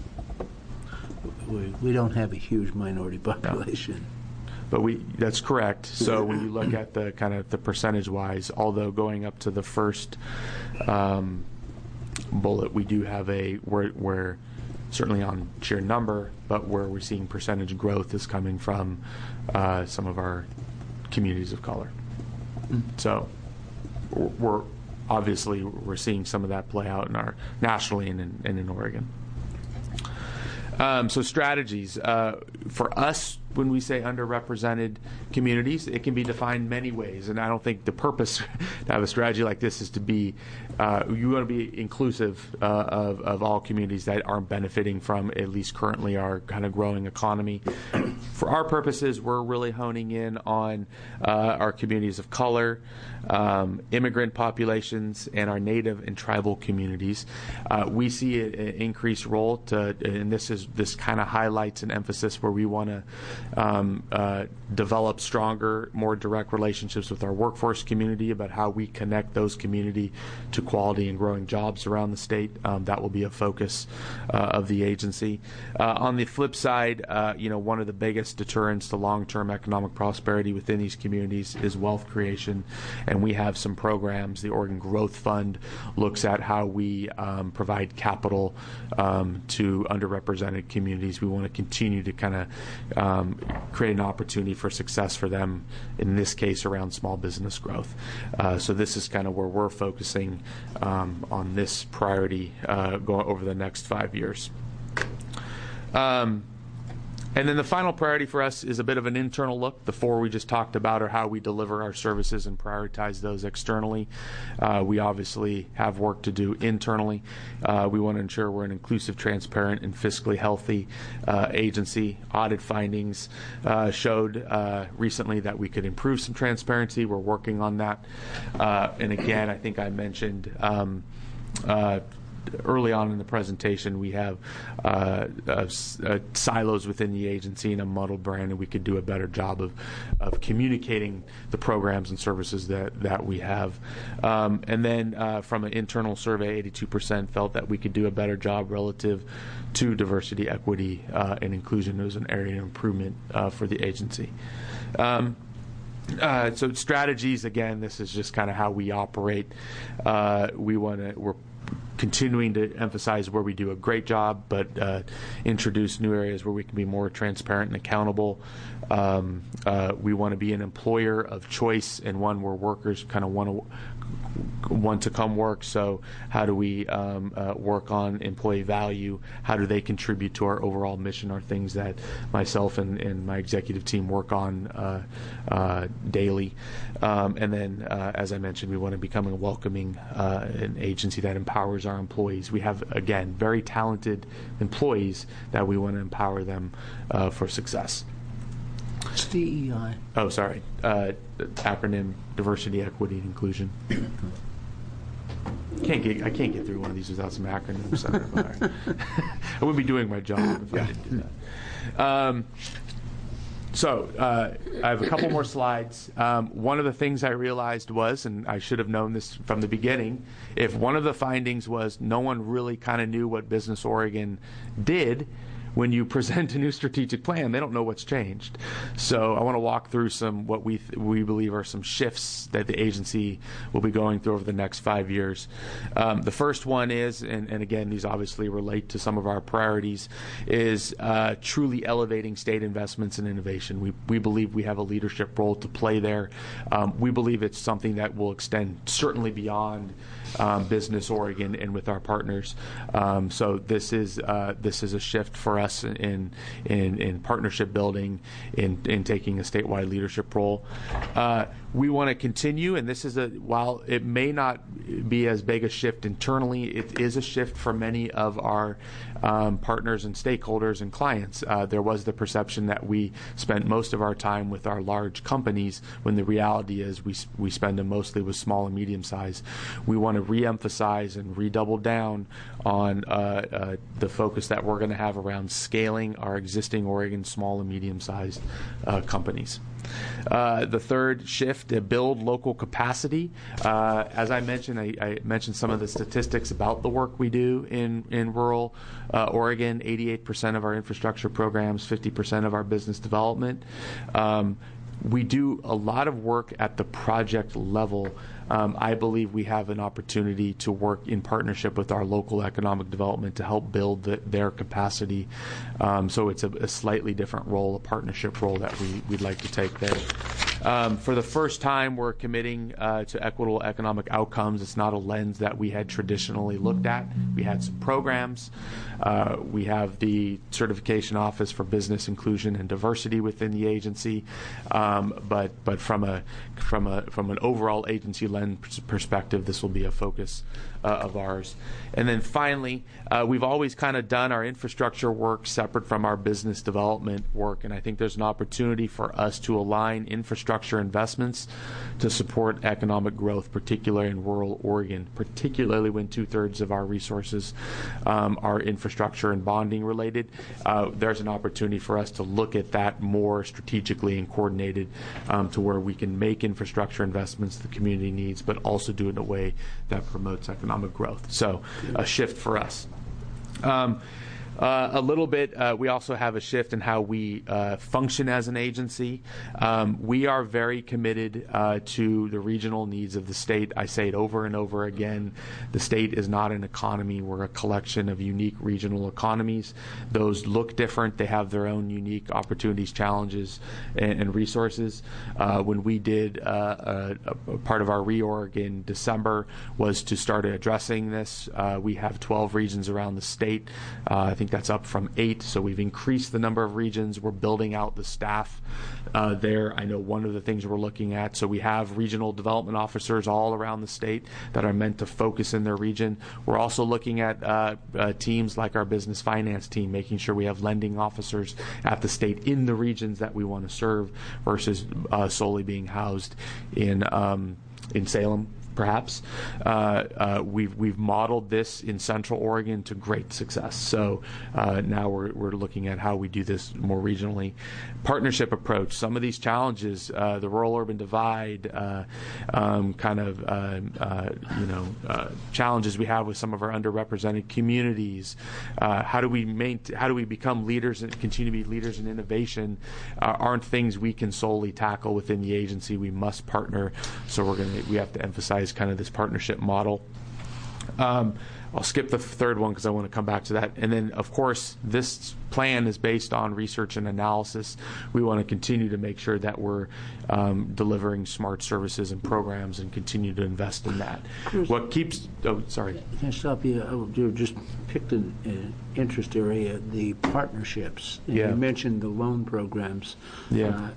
we, we don't have a huge minority population. No. But we that's correct. So when you look at the kind of the percentage-wise, although going up to the first um, bullet, we do have a where where certainly on sheer number, but where we're seeing percentage growth is coming from uh, some of our communities of color. So we're obviously we're seeing some of that play out in our nationally and in, and in Oregon. Um, so strategies uh, for us when we say underrepresented communities, it can be defined many ways, and I don't think the purpose to have a strategy like this is to be, uh, you want to be inclusive uh, of, of all communities that aren't benefiting from, at least currently, our kind of growing economy. For our purposes, we're really honing in on uh, our communities of color, um, immigrant populations, and our Native and tribal communities. Uh, we see an increased role to, and this is this kind of highlights an emphasis where we want to um, uh, develop stronger, more direct relationships with our workforce community about how we connect those community to quality and growing jobs around the state. Um, that will be a focus uh, of the agency. Uh, on the flip side, uh, you know, one of the biggest deterrents to long-term economic prosperity within these communities is wealth creation, and we have some programs. The Oregon Growth Fund looks at how we um, provide capital um, to underrepresented communities. We want to continue to kind of um, create an opportunity for success for them, in this case around small business growth. Uh, so this is kind of where we're focusing um, on this priority uh, going over the next five years. Um, And then the final priority for us is a bit of an internal look. The four we just talked about are how we deliver our services and prioritize those externally. Uh, we obviously have work to do internally. Uh, we want to ensure we're an inclusive, transparent, and fiscally healthy uh, agency. Audit findings uh, showed uh, recently that we could improve some transparency. We're working on that. Uh, and again, I think I mentioned um, uh, early on in the presentation, we have uh, uh, uh, silos within the agency and a muddled brand, and we could do a better job of, of communicating the programs and services that, that we have. Um, and then uh, from an internal survey, eighty-two percent felt that we could do a better job relative to diversity, equity, uh, and inclusion. It was an area of improvement uh, for the agency. Um, Uh, so strategies, again, this is just kind of how we operate. Uh, we want to, we're continuing to emphasize where we do a great job, but uh, introduce new areas where we can be more transparent and accountable. Um, uh, we want to be an employer of choice and one where workers kind of want to want to come work. So how do we um, uh, work on employee value? How do they contribute to our overall mission are things that myself and, and my executive team work on uh, uh, daily. Um, and then, uh, as I mentioned, we want to become a welcoming uh, an agency that empowers our employees. We have, again, very talented employees that we want to empower them uh, for success. It's D E I. Oh, sorry. Uh, acronym: Diversity, Equity, and Inclusion. Can't get. I can't get through one of these without some acronyms. I wouldn't be doing my job if I didn't do that. Um, so uh, I have a couple more slides. Um, one of the things I realized was, and I should have known this from the beginning, if one of the findings was no one really kind of knew what Business Oregon did, when you present a new strategic plan, they don't know what's changed. So I want to walk through some what we th- we believe are some shifts that the agency will be going through over the next five years. Um, the first one is, and, and again, these obviously relate to some of our priorities, is uh, truly elevating state investments in innovation. We we believe we have a leadership role to play there. Um, we believe it's something that will extend certainly beyond um, Business Oregon and with our partners. Um, so this is uh, this is a shift for us in in, in partnership building, in, in taking a statewide leadership role. Uh, we want to continue, and this is a, while it may not be as big a shift internally, it is a shift for many of our um, partners and stakeholders and clients. Uh, there was the perception that we spent most of our time with our large companies, when the reality is we we spend them mostly with small and medium size. We want to reemphasize and redouble down on uh, uh, the focus that we're going to have around scaling our existing Oregon small and medium-sized uh, companies. Uh, the third shift, to build local capacity. Uh, as I mentioned, I, I mentioned some of the statistics about the work we do in, in rural uh, Oregon. eighty-eight percent of our infrastructure programs, fifty percent of our business development. Um, we do a lot of work at the project level. Um, I believe we have an opportunity to work in partnership with our local economic development to help build the, their capacity. Um, so it's a, a slightly different role, a partnership role that we, we'd like to take there. Um, for the first time, we're committing uh, to equitable economic outcomes. It's not a lens that we had traditionally looked at. We had some programs. Uh, we have the Certification Office for Business Inclusion and Diversity within the agency, um, but but from a from a from an overall agency lens perspective, this will be a focus uh, of ours. And then finally, uh, we've always kind of done our infrastructure work separate from our business development work, and I think there's an opportunity for us to align infrastructure investments to support economic growth, particularly in rural Oregon, particularly when two-thirds of our resources um, are infrastructure and bonding related. Uh, there's an opportunity for us to look at that more strategically and coordinated um, to where we can make infrastructure investments the community needs, but also do it in a way that promotes economic growth. So a shift for us. Um, Uh, a little bit, uh, we also have a shift in how we uh, function as an agency. Um, we are very committed uh, to the regional needs of the state. I say it over and over again. The state is not an economy. We're a collection of unique regional economies. Those look different. They have their own unique opportunities, challenges, and, and resources. Uh, when we did uh, a, a part of our reorg in December was to start addressing this. Uh, we have twelve regions around the state. Uh, I think that's up from eight, so we've increased the number of regions. We're building out the staff uh, there. I know one of the things we're looking at, so we have regional development officers all around the state that are meant to focus in their region. We're also looking at uh, uh, teams like our business finance team, making sure we have lending officers at the state in the regions that we want to serve versus uh, solely being housed in um, in Salem, perhaps. Uh, uh, we've we've modeled this in Central Oregon to great success. So uh, now we're we're looking at how we do this more regionally. Partnership approach. Some of these challenges, uh, the rural-urban divide, uh, um, kind of uh, uh, you know uh, challenges we have with some of our underrepresented communities. Uh, how do we maintain, How do we become leaders and continue to be leaders in innovation? Uh, aren't things we can solely tackle within the agency. We must partner. So we're going to we have to emphasize kind of this partnership model. Um, I'll skip the third one because I want to come back to that. And then, of course, this plan is based on research and analysis. We want to continue to make sure that we're um, delivering smart services and programs and continue to invest in that. Here's what keeps, oh, sorry. Can I stop you? Oh, you just picked an, an interest area, the partnerships. And Yeah. You mentioned the loan programs. Yeah.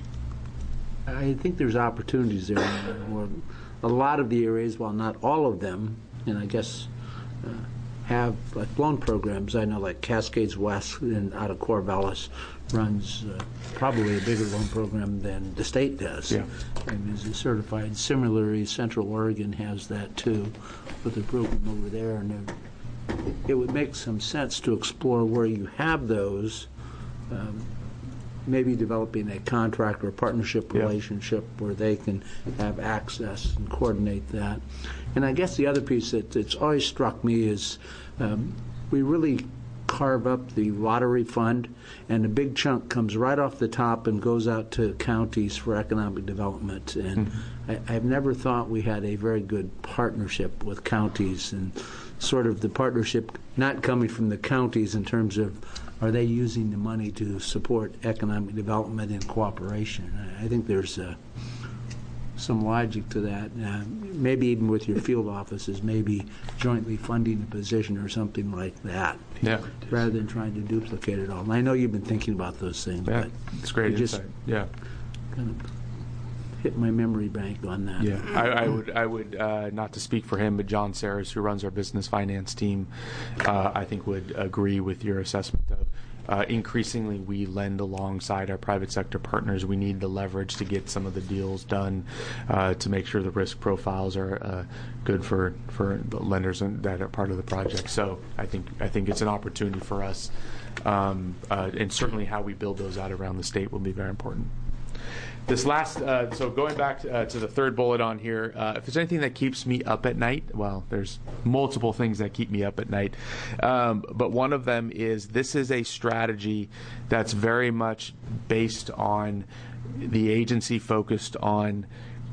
Uh, I think there's opportunities there. Where a lot of the areas, while not all of them, and I guess uh, have like loan programs. I know like Cascades West and out of Corvallis runs uh, probably a bigger loan program than the state does. Yeah. And is certified. Similarly, Central Oregon has that too with the program over there. And it, it would make some sense to explore where you have those, um, maybe developing a contract or a partnership Yeah. relationship where they can have access and coordinate that. And I guess the other piece that it's always struck me is um, we really carve up the lottery fund, and a big chunk comes right off the top and goes out to counties for economic development. And mm-hmm. I, I've never thought we had a very good partnership with counties, and sort of the partnership not coming from the counties in terms of are they using the money to support economic development and cooperation. I, I think there's uh, some logic to that. Uh, maybe even with your field offices, maybe jointly funding a position or something like that, Yeah. rather than trying to duplicate it all. And I know you've been thinking about those things, Yeah. but It's great you just insight. Yeah. kind of hit my memory bank on that. Yeah, I, I would, I would uh, not to speak for him, but John Saris, who runs our business finance team, uh, I think would agree with your assessment of uh, increasingly we lend alongside our private sector partners. We need the leverage to get some of the deals done uh, to make sure the risk profiles are uh, good for for the lenders that are part of the project. So I think I think it's an opportunity for us, um, uh, and certainly how we build those out around the state will be very important. This last, uh, so going back to, uh, to the third bullet on here, uh, if there's anything that keeps me up at night, well, there's multiple things that keep me up at night. Um, but one of them is this is a strategy that's very much based on the agency focused on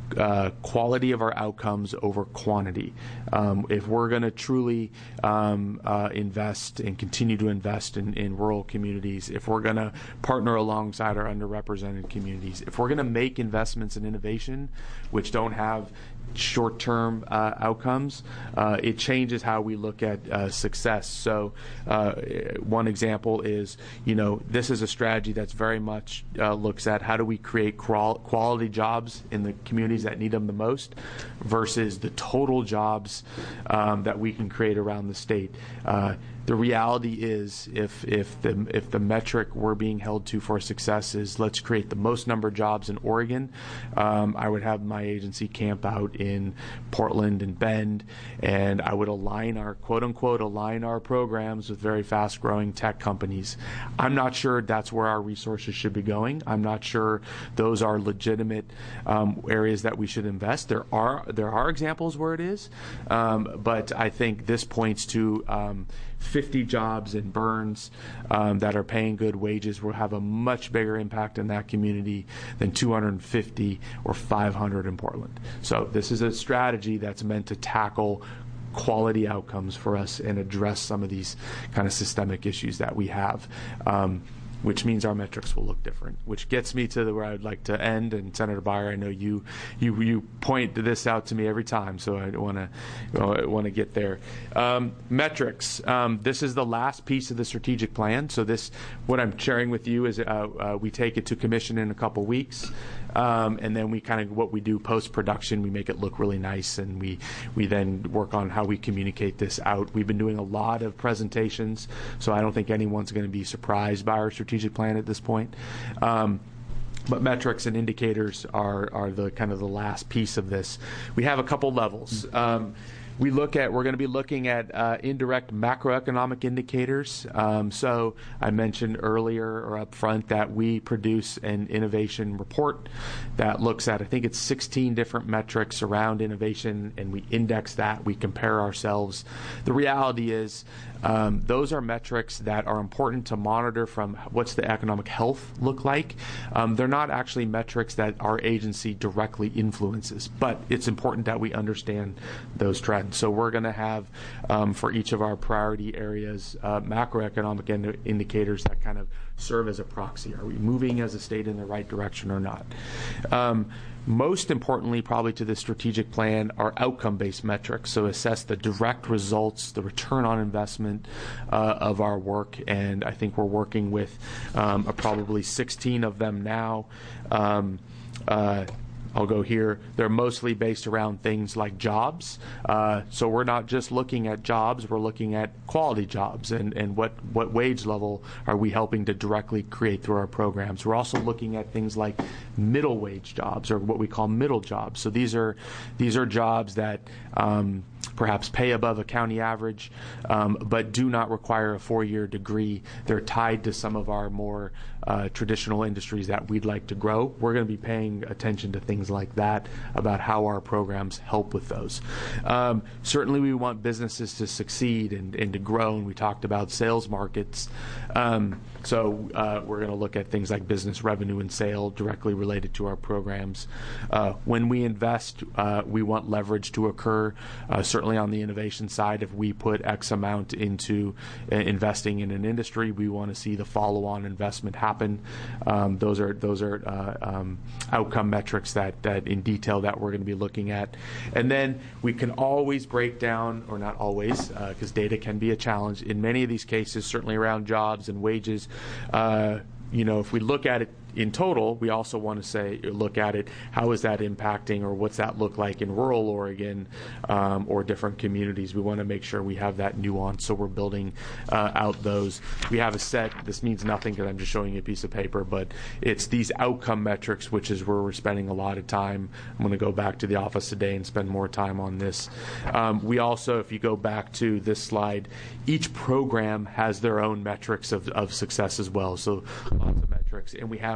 uh, quality of our outcomes over quantity. Um, if we're going to truly um, uh, invest and continue to invest in, in rural communities, if we're going to partner alongside our underrepresented communities, if we're going to make investments in innovation which don't have short-term uh, outcomes, uh, it changes how we look at uh, success. So uh, one example is, you know, this is a strategy that's very much uh, looks at how do we create qual- quality jobs in the communities that need them the most versus the total jobs um, that we can create around the state. Uh, The reality is, if if the if the metric we're being held to for success is let's create the most number of jobs in Oregon, um, I would have my agency camp out in Portland and Bend, and I would align our quote unquote align our programs with very fast growing tech companies. I'm not sure that's where our resources should be going. I'm not sure those are legitimate um, areas that we should invest. There are there are examples where it is, um, but I think this points to um, fifty jobs in Burns um, that are paying good wages will have a much bigger impact in that community than two hundred fifty or five hundred in Portland. So this is a strategy that's meant to tackle quality outcomes for us and address some of these kind of systemic issues that we have. Um, which means our metrics will look different, which gets me to the, where I would like to end. And Senator Beyer, I know you you you point this out to me every time, so I want to want to get there. Um, metrics. Um, this is the last piece of the strategic plan. So this, what I'm sharing with you is uh, uh, we take it to commission in a couple weeks. Um, and then we kind of, what we do post-production, we make it look really nice, and we, we then work on how we communicate this out. We've been doing a lot of presentations, so I don't think anyone's going to be surprised by our strategic plan at this point. Um, But metrics and indicators are, are the kind of the last piece of this. We have a couple levels. Um, We look at, we're going to be looking at uh, indirect macroeconomic indicators. Um, so I mentioned earlier or up front that we produce an innovation report that looks at, I think it's sixteen different metrics around innovation, and we index that, we compare ourselves. The reality is um, those are metrics that are important to monitor from what's the economic health look like. Um, they're not actually metrics that our agency directly influences, but it's important that we understand those trends. So we're going to have, um, for each of our priority areas, uh, macroeconomic ind- indicators that kind of serve as a proxy. Are we moving as a state in the right direction or not? Um, most importantly, probably to the strategic plan, are outcome-based metrics. So assess the direct results, the return on investment uh, of our work. And I think we're working with um, uh, probably sixteen of them now. Um, uh, I'll go here. They're mostly based around things like jobs. Uh, so we're not just looking at jobs, we're looking at quality jobs and, and what, what wage level are we helping to directly create through our programs. We're also looking at things like middle wage jobs, or what we call middle jobs. So these are these are jobs that um, perhaps pay above a county average, um, but do not require a four-year degree. They're tied to some of our more uh, traditional industries that we'd like to grow. We're going to be paying attention to things like that, about how our programs help with those. Um, certainly we want businesses to succeed and, and to grow, and we talked about sales markets. Um, so uh, we're going to look at things like business revenue and sale directly related to our programs. Uh, when we invest, uh, we want leverage to occur. Uh, certainly on the innovation side, if we put X amount into uh, investing in an industry, we want to see the follow-on investment happen. Um, those are those are uh, um, outcome metrics that that in detail that we're going to be looking at. And then we can always break down, or not always, because uh, data can be a challenge. In many of these cases, certainly around jobs and wages, uh, you know, if we look at it in total, we also want to say, look at it, how is that impacting, or what's that look like in rural Oregon um, or different communities? We want to make sure we have that nuance, so we're building uh, out those. We have a set, this means nothing because I'm just showing you a piece of paper, but it's these outcome metrics, which is where we're spending a lot of time. I'm going to go back to the office today and spend more time on this. Um, we also, if you go back to this slide, each program has their own metrics of, of success as well, so lots of metrics, and we have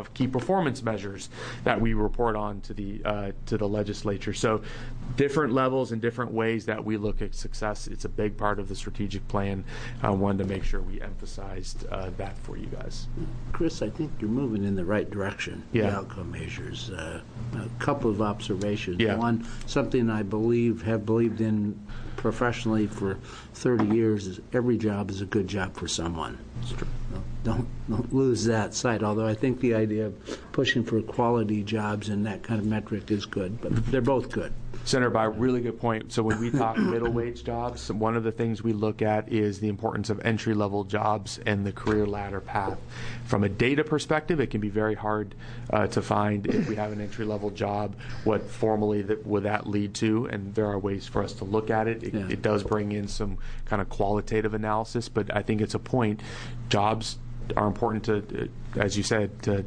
have key performance measures that we report on to the uh, to the legislature. So different levels and different ways that we look at success. It's a big part of the strategic plan. I wanted to make sure we emphasized uh, that for you guys. Chris, I think you're moving in the right direction. Yeah. The outcome measures. Uh, a couple of observations. Yeah. One, something I believe have believed in professionally for thirty years is every job is a good job for someone. Don't don't lose that sight. Although I think the idea of pushing for quality jobs and that kind of metric is good, but they're both good. Senator, by a really good point. So when we talk middle wage jobs, one of the things we look at is the importance of entry level jobs and the career ladder path. From a data perspective, it can be very hard uh, to find if we have an entry level job, what formally that would that lead to, and there are ways for us to look at it. It, Yeah. it does bring in some kind of qualitative analysis, but I think it's a point. Jobs are important to, as you said, to,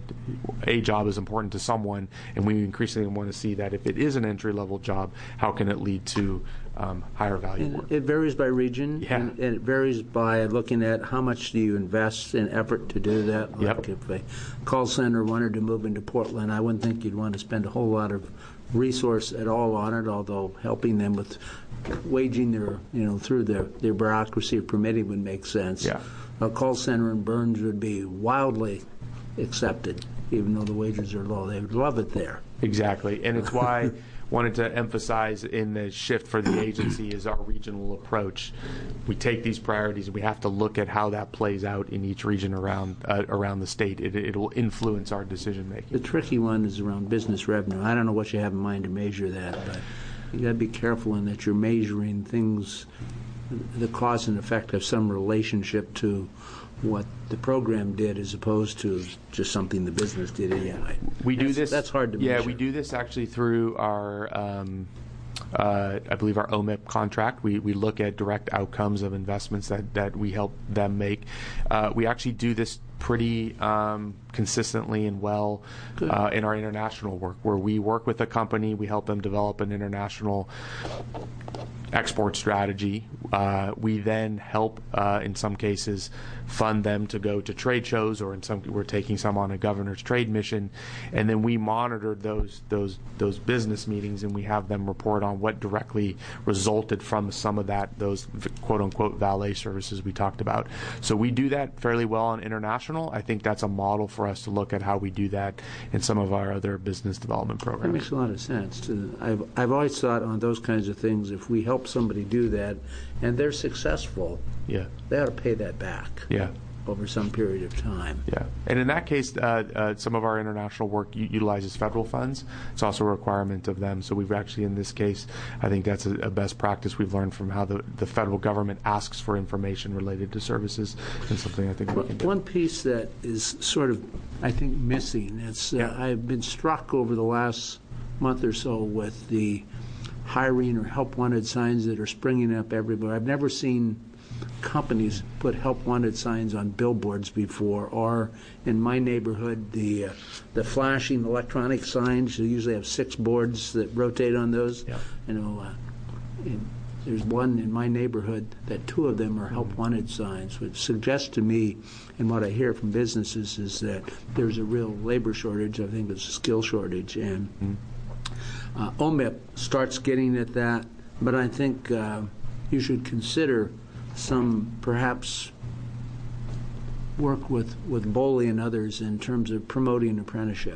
a job is important to someone, and we increasingly want to see that if it is an entry-level job, how can it lead to um, higher value And work? it varies by region, Yeah. and, and it varies by looking at how much do you invest in effort to do that. Like Yep. if a call center wanted to move into Portland, I wouldn't think you'd want to spend a whole lot of resource at all on it, although helping them with waging their, you know, through their, their bureaucracy of permitting would make sense. Yeah. A call center in Burns would be wildly accepted, even though the wages are low. They would love it there. Exactly, and it's why I wanted to emphasize in the shift for the agency is our regional approach. We take these priorities, and we have to look at how that plays out in each region around uh, around the state. It, it will influence our decision The making. tricky one is around business revenue. I don't know what you have in mind to measure that, but you got to be careful in that you're measuring things, the cause and effect of some relationship to what the program did as opposed to just something the business did anyway. We do That's- this. That's hard to yeah, measure. we do this actually through our, um, uh, I believe our O M I P contract. We we look at direct outcomes of investments that that we help them make. Uh, we actually do this pretty um, consistently and well uh, in our international work, where we work with a company, we help them develop an international export strategy. Uh, we then help, uh, in some cases, fund them to go to trade shows, or in some, we're taking some on a governor's trade mission, and then we monitor those those those business meetings, and we have them report on what directly resulted from some of that, those quote unquote valet services we talked about. So we do that fairly well on international. I think that's a model for us to look at how we do that in some of our other business development That programs. makes a lot of sense. To- I've, I've always thought on those kinds of things, if we help somebody do that and they're successful, Yeah, they ought to pay that back yeah. over some period of time. Yeah, and in that case, uh, uh, some of our international work u- utilizes federal funds. It's also a requirement of them. So we've actually, in this case, I think that's a, a best practice we've learned from how the, the federal government asks for information related to services, and something I think we can do. One piece that is sort of, I think, missing, it's, uh, Yeah. I've been struck over the last month or so with the hiring or help wanted signs that are springing up everywhere. I've never seen companies put help wanted signs on billboards before, or in my neighborhood, the uh, the flashing electronic signs. You usually have six boards that rotate on those. Yeah. You know, uh, in, there's one in my neighborhood that two of them are help wanted signs, which suggests to me, and what I hear from businesses is that there's a real labor shortage. I think it's a skill shortage, and uh, O M I P starts getting at that. But I think uh, you should consider some perhaps work with, with Boley and others in terms of promoting apprenticeship.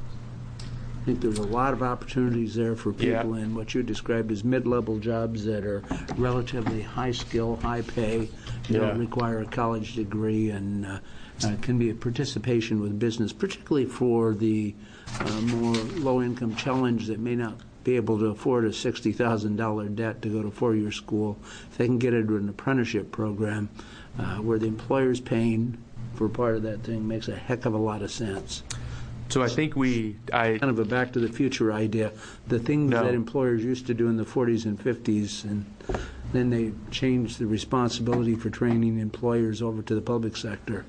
I think there's a lot of opportunities there for people Yeah. in what you described as mid-level jobs that are relatively high skill, high pay, Yeah. don't require a college degree, and uh, uh, can be a participation with business, particularly for the uh, more low-income challenge that may not be able to afford a sixty thousand dollars debt to go to four-year school. If they can get into an apprenticeship program uh, where the employer's paying for part of that thing, makes a heck of a lot of sense. So I think we, I, Kind of a back to the future idea. The things No. that employers used to do in the forties and fifties, and then they changed the responsibility for training employers over to the public sector.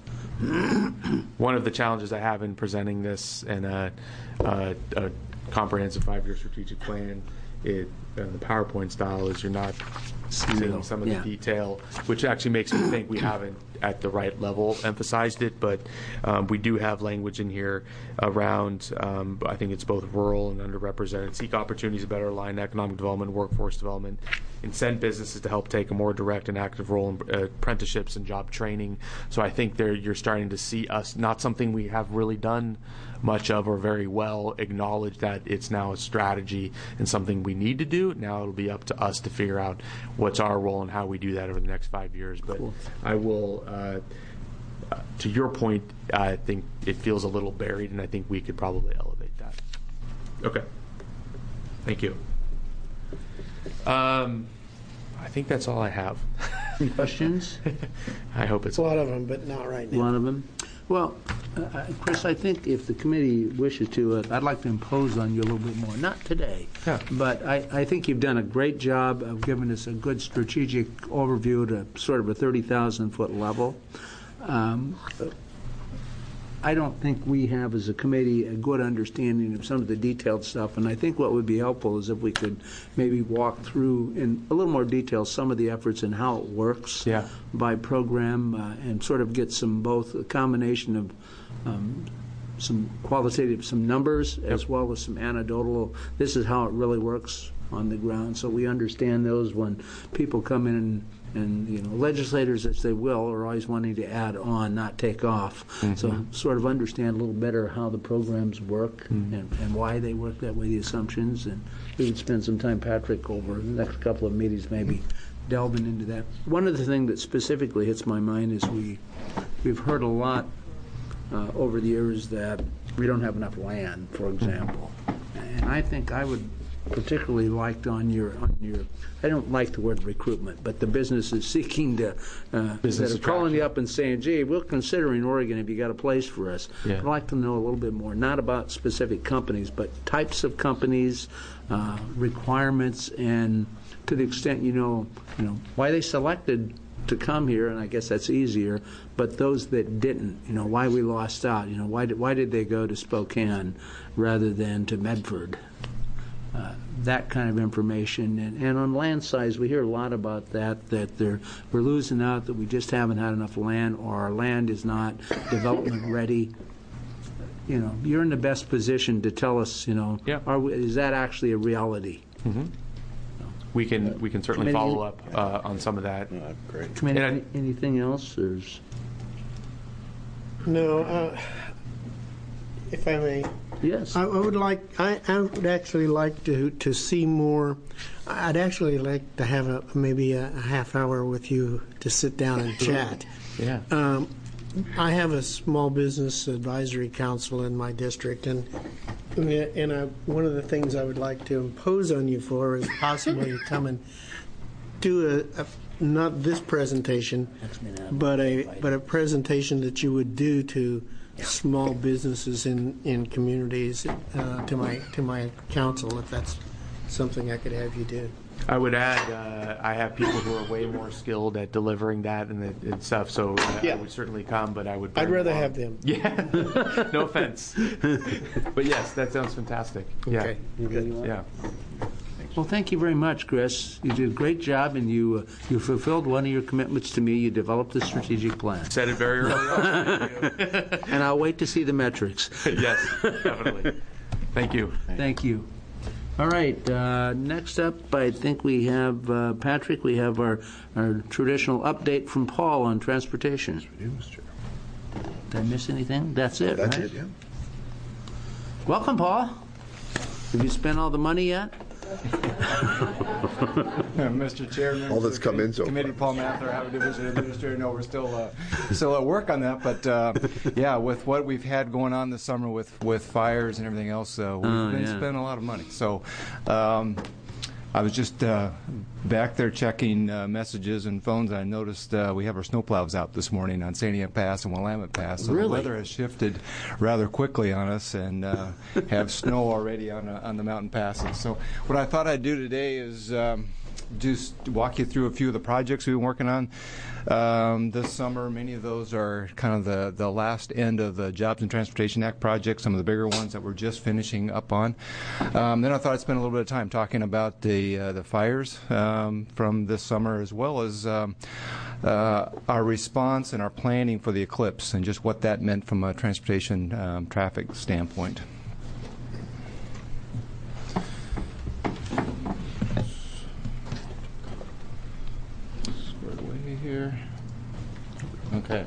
one of the challenges I have in presenting this in a, a, a comprehensive five-year strategic plan it uh, the PowerPoint style is you're not seeing some of Yeah. the detail, which actually makes me think we haven't at the right level emphasized it, but um, we do have language in here around, um, I think it's both rural and underrepresented, seek opportunities to better align economic development, workforce development, incent businesses to help take a more direct and active role in uh, apprenticeships and job training. So I think there you're starting to see us, not something we have really done much of or very well, acknowledge that it's now a strategy and something we need to do. Now it'll be up to us to figure out what's our role and how we do that over the next five years. But Cool. I will, uh, uh, to your point, I think it feels a little buried, and I think we could probably elevate that. Okay. Thank you. Um, I think that's all I have. Questions? I hope it's A lot of them, but not right A now. lot of them? Well, uh, uh, Chris, I think if the committee wishes to, uh, I'd like to impose on you a little bit more. Not today, Yeah. but I, I think you've done a great job of giving us a good strategic overview to sort of a thirty thousand foot level. Um, I don't think we have, as a committee, a good understanding of some of the detailed stuff, and I think what would be helpful is if we could maybe walk through in a little more detail some of the efforts and how it works Yeah. by program, uh, and sort of get some, both a combination of um, some qualitative, some numbers, as well as some anecdotal, this is how it really works on the ground, so we understand those when people come in and And, you know, legislators, as they will, are always wanting to add on, not take off. Mm-hmm. So sort of understand a little better how the programs work Mm-hmm. and, and why they work that way, the assumptions. And we would spend some time, Patrick, over the next couple of meetings, maybe delving into that. One of the things that specifically hits my mind is we, we've heard a lot uh, over the years that we don't have enough land, for example. And I think I would particularly liked on your, on your, I don't like the word recruitment, but the businesses seeking to, uh, Business that are calling attraction. you up and saying, gee, we're considering Oregon if you got a place for us. Yeah. I'd like to know a little bit more, not about specific companies, but types of companies, uh, requirements, and to the extent you know, you know, why they selected to come here, and I guess that's easier, but those that didn't, you know, why we lost out, you know, why did, why did they go to Spokane rather than to Medford? Uh, that kind of information. And, and on land size, we hear a lot about that, that they're, we're losing out, that we just haven't had enough land, or our land is not development ready. You know, you're in the best position to tell us, you know, Yeah. are we, is that actually a reality? We can we can certainly Committee- follow up uh, on some of that. Uh, Great. Committee, And I- any- anything else? There's, No, uh, if I may, yes. I, I would like, I, I would actually like to to see more. I'd actually like to have a maybe a, a half hour with you to sit down and chat. Yeah. Um, I have a small business advisory council in my district, and and I, one of the things I would like to impose on you for is possibly to come and do a, a not this presentation, but a but a presentation that you would do to small businesses in, in communities uh, to my to my council, if that's something I could have you do. I would add, uh, I have people who are way more skilled at delivering that and, the, and stuff, so uh, Yeah. I would certainly come, but I would. I'd bring rather along- have them. Yeah, no offense, but yes, that sounds fantastic. Yeah, Okay. yeah. Well, thank you very much, Chris. You did a great job, and you uh, you fulfilled one of your commitments to me. You developed the strategic plan. Said it very early on. And I'll wait to see the metrics. Yes, definitely. Thank you. Thank you. All right, uh, next up, I think we have, uh, Patrick, we have our, our traditional update from Paul on transportation. We do, Mister Did I miss anything? That's it, That's right? it, yeah. Welcome, Paul. Have you spent all the money yet? Mister Chair, members All of that's the come committee- in so Committee, Paul Mather, Iowa Division Administrator. No, we're still uh, still at work on that, but uh, yeah, with what we've had going on this summer with, with fires and everything else, uh, we've Oh, been yeah. spending a lot of money. So um, I was just uh, back there checking uh, messages and phones. And I noticed uh, we have our snowplows out this morning on Sandia Pass and Willamette Pass. So Really? the weather has shifted rather quickly on us, and uh, have snow already on uh, on the mountain passes. So what I thought I'd do today is. Um, just walk you through a few of the projects we've been working on um, this summer. Many of those are kind of the, the last end of the Jobs and Transportation Act projects, some of the bigger ones that we're just finishing up on. Um, then I thought I'd spend a little bit of time talking about the, uh, the fires um, from this summer, as well as um, uh, our response and our planning for the eclipse and just what that meant from a transportation um, traffic standpoint. Here. Okay.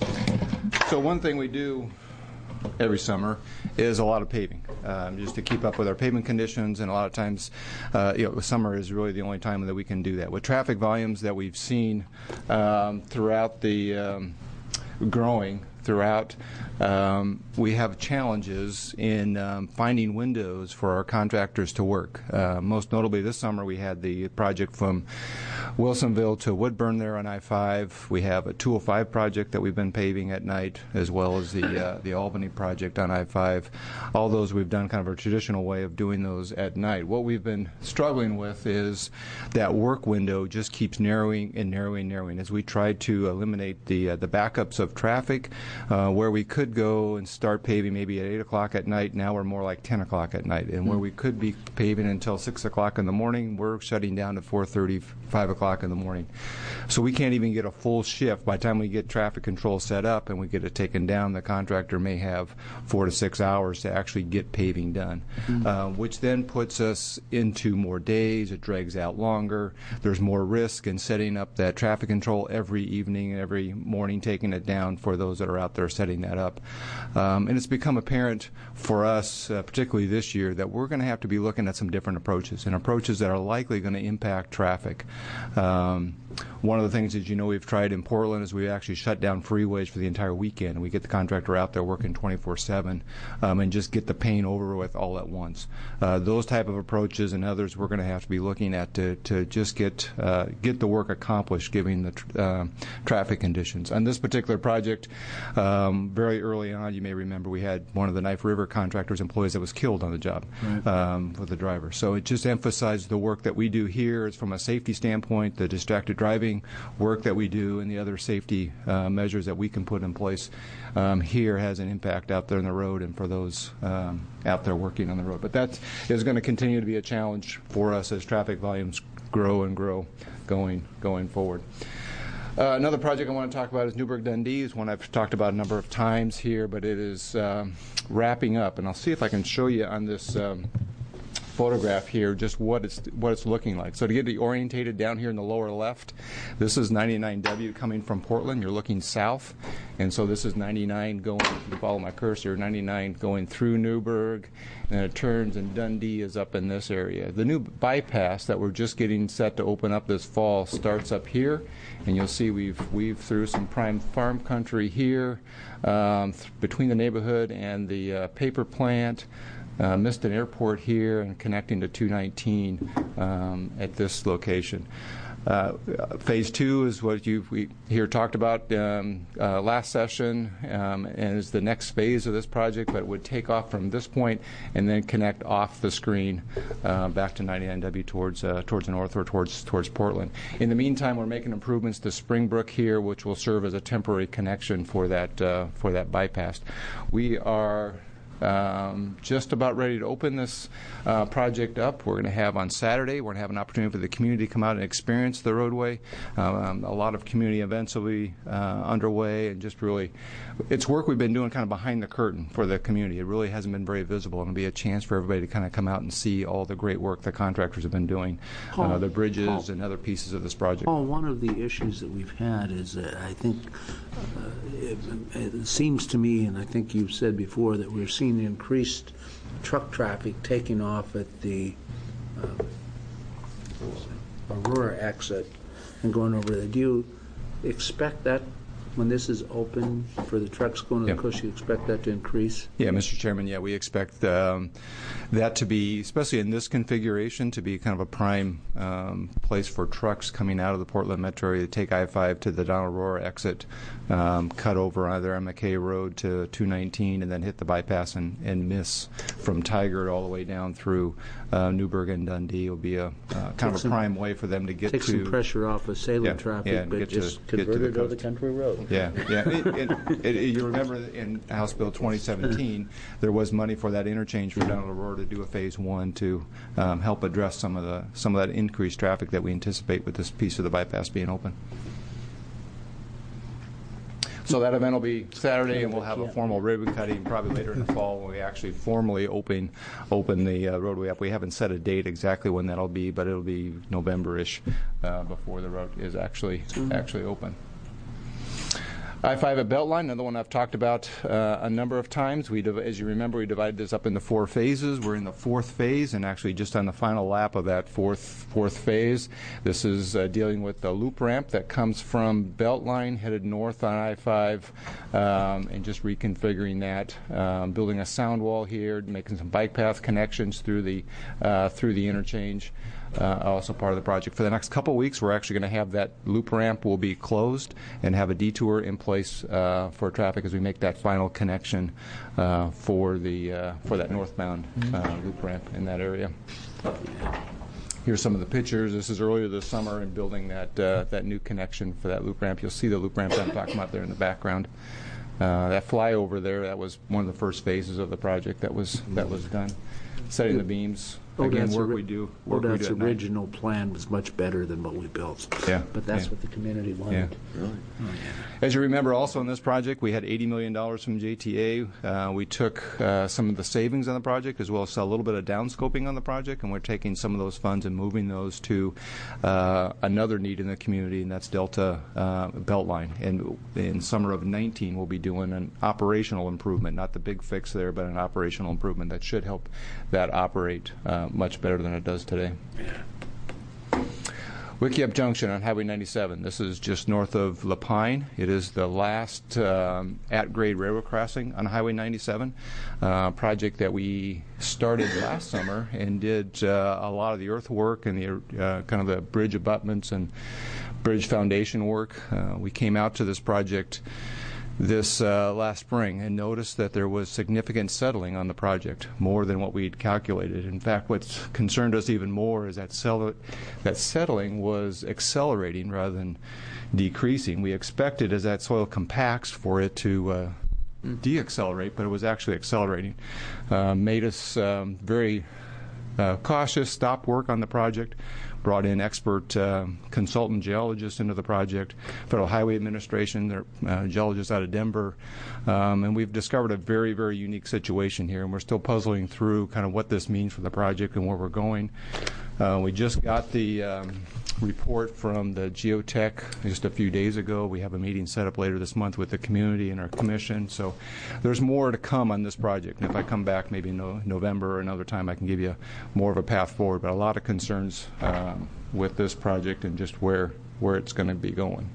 So one thing we do every summer is a lot of paving, um, just to keep up with our pavement conditions. And a lot of times, uh, you know, summer is really the only time that we can do that. With traffic volumes that we've seen um, throughout the um, growing throughout, um, we have challenges in um, finding windows for our contractors to work. Uh, most notably this summer, we had the project from Wilsonville to Woodburn there on I five. We have a two oh five project that we've been paving at night, as well as the uh, the Albany project on I five. All those we've done kind of a traditional way of doing those at night. What we've been struggling with is that work window just keeps narrowing and narrowing and narrowing as we try to eliminate the uh, the backups of traffic. Uh, where we could go and start paving maybe at eight o'clock at night, now we're more like ten o'clock at night. And where we could be paving until six o'clock in the morning, we're shutting down at four thirty, five o'clock in the morning. So we can't even get a full shift. By the time we get traffic control set up and we get it taken down, the contractor may have four to six hours to actually get paving done, mm-hmm. uh, which then puts us into more days. It drags out longer. There's more risk in setting up that traffic control every evening and every morning, taking it down for those that are out there setting that up. Um, and it's become apparent for us, uh, particularly this year, that we're going to have to be looking at some different approaches, and approaches that are likely going to impact traffic. Um, one of the things that you know we've tried in Portland is we actually shut down freeways for the entire weekend, and we get the contractor out there working twenty-four seven um, and just get the pain over with all at once. Uh, those type of approaches and others we're going to have to be looking at to, to just get uh, get the work accomplished given the tr- uh, traffic conditions. On this particular project, um, very early on, you may remember we had one of the Knife River contractors' employees that was killed on the job right. um, with the driver. So it just emphasized the work that we do here is from a safety standpoint, the distracted driving work that we do, and the other safety uh, measures that we can put in place um, here has an impact out there on the road and for those um, out there working on the road. But that is going to continue to be a challenge for us as traffic volumes grow and grow going going forward. Uh, another project I want to talk about is Newburgh Dundee. It's one I've talked about a number of times here, but it is um, wrapping up, and I'll see if I can show you on this um, photograph here just what it's what it's looking like. So to get it orientated down here in the lower left, this is ninety-nine W coming from Portland. You're looking south, and so this is ninety-nine going, if you follow my cursor, ninety-nine going through Newburgh, and it turns, and Dundee is up in this area. The new bypass that we're just getting set to open up this fall starts up here, and you'll see we've weaved through some prime farm country here um, th- between the neighborhood and the uh, paper plant. Uh, Miston Airport here and connecting to two nineteen um, at this location. Uh, phase two is what you we here talked about um, uh, last session, um, and is the next phase of this project, but it would take off from this point and then connect off the screen uh, back to ninety-nine W towards uh, towards the north or towards towards Portland. In the meantime, we're making improvements to Springbrook here, which will serve as a temporary connection for that uh, for that bypass. We are Um, just about ready to open this uh, project up. We're going to have on Saturday, we're going to have an opportunity for the community to come out and experience the roadway. Um, a lot of community events will be uh, underway, and just really, it's work we've been doing kind of behind the curtain for the community. It really hasn't been very visible, and it'll be a chance for everybody to kind of come out and see all the great work the contractors have been doing, Paul, uh, the bridges Paul, and other pieces of this project. Paul, one of the issues that we've had is that I think uh, it, it seems to me, and I think you've said before, that we're seeing increased truck traffic taking off at the um, Aurora exit and going over there. Do you expect that when this is open for the trucks going to Yeah. the coast, you expect that to increase? Yeah, Mister Chairman, yeah, we expect um, that to be, especially in this configuration, to be kind of a prime um, place for trucks coming out of the Portland metro area to take I five to the Donald Rohrer exit, um, cut over either on McKay Road to two nineteen, and then hit the bypass and, and miss from Tigard all the way down through uh, Newburgh and Dundee. Will be a uh, kind Take of a some- prime way for them to get Take to. some pressure off of Salem Yeah, traffic, yeah, and but get to- just get to convert the it over the coast. country road. Yeah, yeah. It, it, it, you remember in House Bill twenty seventeen, there was money for that interchange for Donald Rohrer to do a phase one to um, help address some of the some of that increased traffic that we anticipate with this piece of the bypass being open. So that event will be Saturday, and we'll have a formal ribbon cutting probably later in the fall when we actually formally open open the uh, roadway up. We haven't set a date exactly when that'll be, but it'll be November-ish uh, before the road is actually actually open. I five at Beltline, another one I've talked about uh, a number of times. We, div- as you remember, we divided this up into four phases. We're in the fourth phase, and actually just on the final lap of that fourth fourth phase. This is uh, dealing with the loop ramp that comes from Beltline headed north on I five, um, and just reconfiguring that, um, building a sound wall here, making some bike path connections through the uh, through the interchange. Uh, also part of the project. For the next couple of weeks, we're actually going to have that loop ramp will be closed and have a detour in place uh, for traffic as we make that final connection uh, for the uh, for that northbound uh, loop ramp in that area. Here's some of the pictures. This is earlier this summer in building that uh, that new connection for that loop ramp. You'll see the loop ramp I'm talking about there in the background. Uh, that flyover there, that was one of the first phases of the project that was that was done. Setting the beams. Again, ODOT's work ori- we do. Work we ODOT's do at night. original plan was much better than what we built. Yeah, But that's yeah. what the community wanted. Really? As you remember, also in this project, we had eighty million dollars from J T A. Uh, we took uh, some of the savings on the project, as well as a little bit of downscoping on the project, and we're taking some of those funds and moving those to uh, another need in the community, and that's Delta uh, Beltline. And in summer of nineteen, we'll be doing an operational improvement, not the big fix there, but an operational improvement that should help that operate uh, much better than it does today. Wickiup Junction on Highway ninety-seven. This is just north of Lapine. It is the last um, at-grade railroad crossing on Highway ninety-seven. Uh, project that we started last summer and did uh, a lot of the earthwork and the uh, kind of the bridge abutments and bridge foundation work. Uh, we came out to this project this uh, last spring and noticed that there was significant settling on the project, more than what we'd calculated. In fact, what's concerned us even more is that sell- that settling was accelerating rather than decreasing. We expected, as that soil compacts, for it to uh, de-accelerate, but it was actually accelerating. Uh, made us um, very uh, cautious, stopped work on the project, brought in expert uh, consultant geologists into the project, Federal Highway Administration, they're uh, geologists out of Denver, um, and we've discovered a very, very unique situation here, and we're still puzzling through kind of what this means for the project and where we're going. Uh, we just got the um, report from the geotech just a few days ago. We have a meeting set up later this month with the community and our commission, so there's more to come on this project. And if I come back maybe in no, November or another time, I can give you more of a path forward, but a lot of concerns um, with this project and just where, where it's going to be going.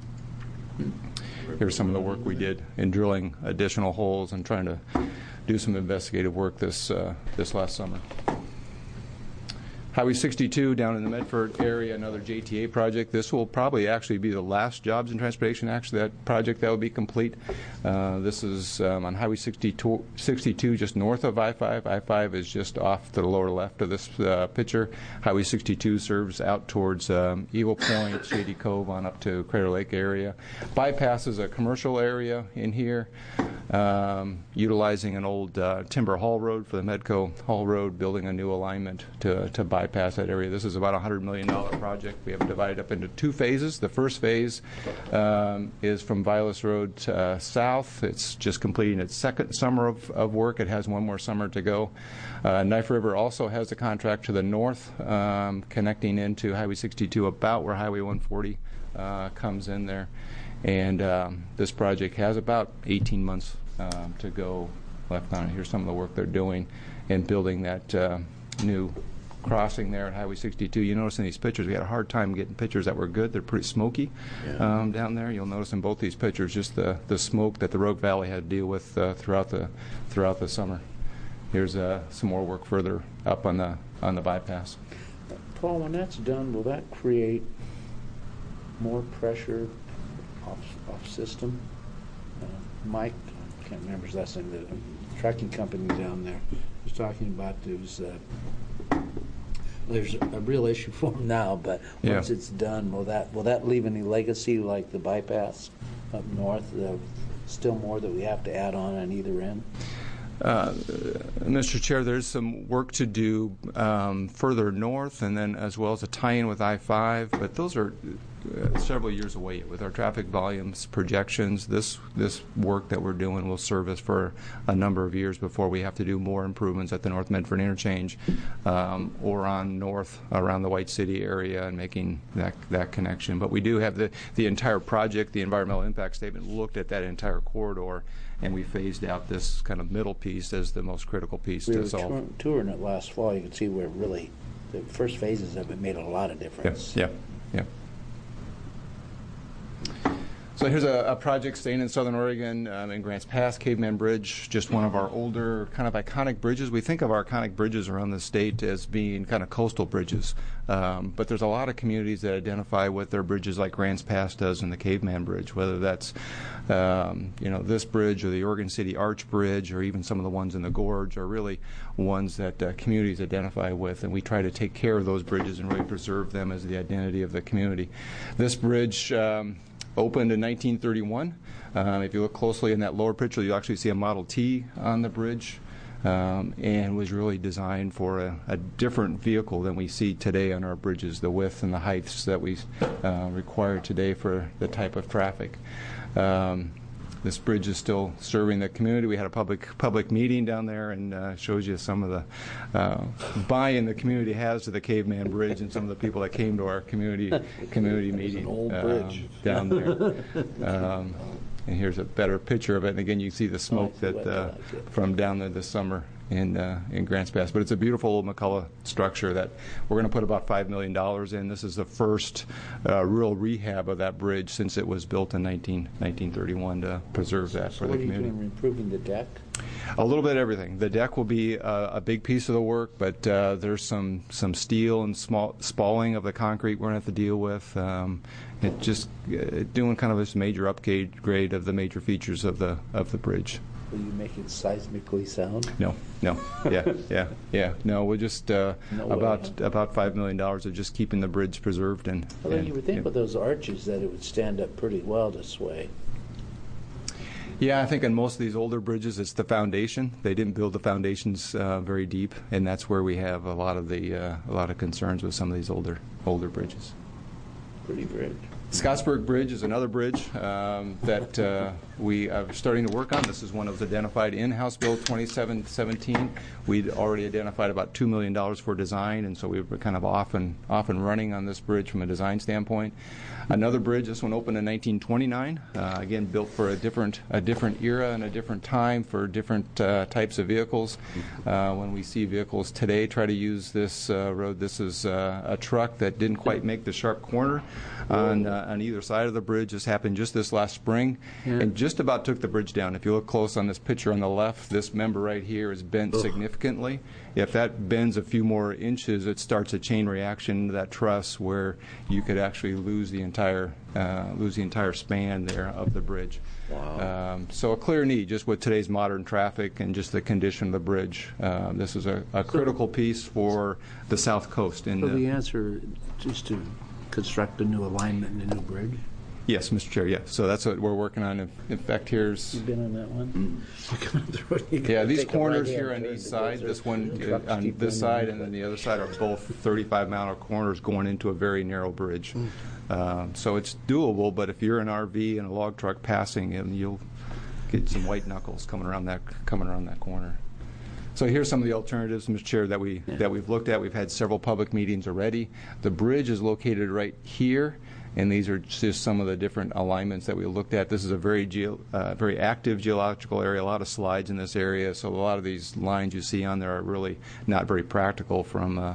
Here's some of the work we did in drilling additional holes and trying to do some investigative work this, uh, this last summer. Highway sixty-two down in the Medford area, another J T A project. This will probably actually be the last jobs in transportation, actually, that project that will be complete. Uh, this is um, on Highway sixty-two, sixty-two, just north of I five. I five is just off to the lower left of this uh, picture. Highway sixty-two serves out towards um, Eagle Point, Shady Cove, on up to Crater Lake area. Bypasses a commercial area in here, um, utilizing an old uh, timber haul road for the Medco haul road, building a new alignment to, to bypass that area. This is about a one hundred million dollars project. We have it divided up into two phases. The first phase um, is from Vilas Road uh, south. It's just completing its second summer of, of work. It has one more summer to go. Uh, Knife River also has a contract to the north, um, connecting into Highway sixty-two about where Highway one forty uh, comes in there. And um, this project has about eighteen months um, to go left on it. Here's some of the work they're doing in building that uh, new crossing there at Highway sixty-two. You notice in these pictures, we had a hard time getting pictures that were good. They're pretty smoky Yeah. um, down there. You'll notice in both these pictures just the, the smoke that the Rogue Valley had to deal with uh, throughout the throughout the summer. Here's uh, some more work further up on the on the bypass. Paul, when that's done, will that create more pressure off, off system? Uh, Mike, I can't remember his last name, the trucking company down there was talking about there's, uh, there's a real issue for them now, but Yeah. once it's done, will that will that leave any legacy like the bypass up north? Uh, still more that we have to add on on either end? Uh, Mister Chair, there's some work to do um, further north, and then as well as a tie-in with I five, but those are uh, several years away. With our traffic volumes projections, this this work that we're doing will serve us for a number of years before we have to do more improvements at the North Medford interchange um, or on north around the White City area and making that that connection. But we do have the the entire project, the environmental impact statement, looked at that entire corridor, and we phased out this kind of middle piece as the most critical piece We to were solve. tour- touring it last fall. You could see where really the first phases of it made a lot of Yeah, difference. yeah, yeah. So here's a, a project staying in Southern Oregon um, in Grants Pass, Caveman Bridge, just one of our older kind of iconic bridges. We think of our iconic bridges around the state as being kind of coastal bridges, um, but there's a lot of communities that identify with their bridges like Grants Pass does and the Caveman Bridge, whether that's um, you know this bridge or the Oregon City Arch Bridge or even some of the ones in the Gorge are really ones that uh, communities identify with, and we try to take care of those bridges and really preserve them as the identity of the community. This bridge um, opened in nineteen thirty-one. Um, if you look closely in that lower picture, you'll actually see a Model T on the bridge, um, and was really designed for a, a different vehicle than we see today on our bridges, the width and the heights that we uh, require today for the type of traffic. Um, This bridge is still serving the community. We had a public public meeting down there, and uh, shows you some of the uh, buy-in the community has to the Caveman Bridge, and some of the people that came to our community community meeting old um, bridge. down there. Um, and here's a better picture of it. And again, you see the smoke I see that what uh, I like it. from down there this summer in uh, in Grants Pass. But it's a beautiful old McCullough structure that we're going to put about five million dollars in. This is the first uh, real rehab of that bridge since it was built in nineteen thirty-one to preserve that So for what the are you community. doing, improving the deck? A little bit of everything. The deck will be uh, a big piece of the work, but uh, there's some some steel and small spalling of the concrete we're going to have to deal with. Um, it just uh, doing kind of this major upgrade grade of the major features of the of the bridge. Will you make it seismically sound? No, no, yeah, yeah, yeah. No, we're just uh, No way, about huh? about five million dollars of just keeping the bridge preserved and. Well, then and- you would think yeah. with those arches that it would stand up pretty well this way. Yeah, I think on most of these older bridges, it's the foundation. They didn't build the foundations uh, very deep, and that's where we have a lot of the uh, a lot of concerns with some of these older older bridges. Pretty bridge. Scottsburg Bridge is another bridge um, that uh, we are starting to work on. This is one that was identified in House Bill twenty-seven seventeen. We'd already identified about two million dollars for design, and so we were kind of off and, off and running on this bridge from a design standpoint. Another bridge, this one opened in nineteen twenty-nine, uh, again built for a different a different era and a different time for different uh, types of vehicles. Uh, when we see vehicles today try to use this uh, road, this is uh, a truck that didn't quite make the sharp corner on uh, on either side of the bridge. This happened just this last spring, Yeah. and just about took the bridge down. If you look close on this picture on the left, this member right here is bent significantly. If that bends a few more inches, it starts a chain reaction to that truss where you could actually lose the entire uh, lose the entire span there of the bridge. Wow. Um, so a clear need, just with today's modern traffic and just the condition of the bridge. Uh, this is a, a critical piece for the South Coast. In So the, the answer is to construct a new alignment and a new bridge? yes, Mister Chair. Yeah. So that's what we're working on. In, in fact, here's. You been on that one? You come up the road, you Yeah, gotta these take a corners right-hand here on turn each to side, go this through. one Trucks uh, on keep this running side over. and then the other side are both thirty-five mile corners going into a very narrow bridge. Um, so it's doable, but if you're an R V and a log truck passing, and you'll get some white knuckles coming around that coming around that corner. So here's some of the alternatives, Mister Chair, that we Yeah. that we've looked at. We've had several public meetings already. The bridge is located right here, and these are just some of the different alignments that we looked at. This is a very geo, uh, very active geological area, a lot of slides in this area, so a lot of these lines you see on there are really not very practical from uh,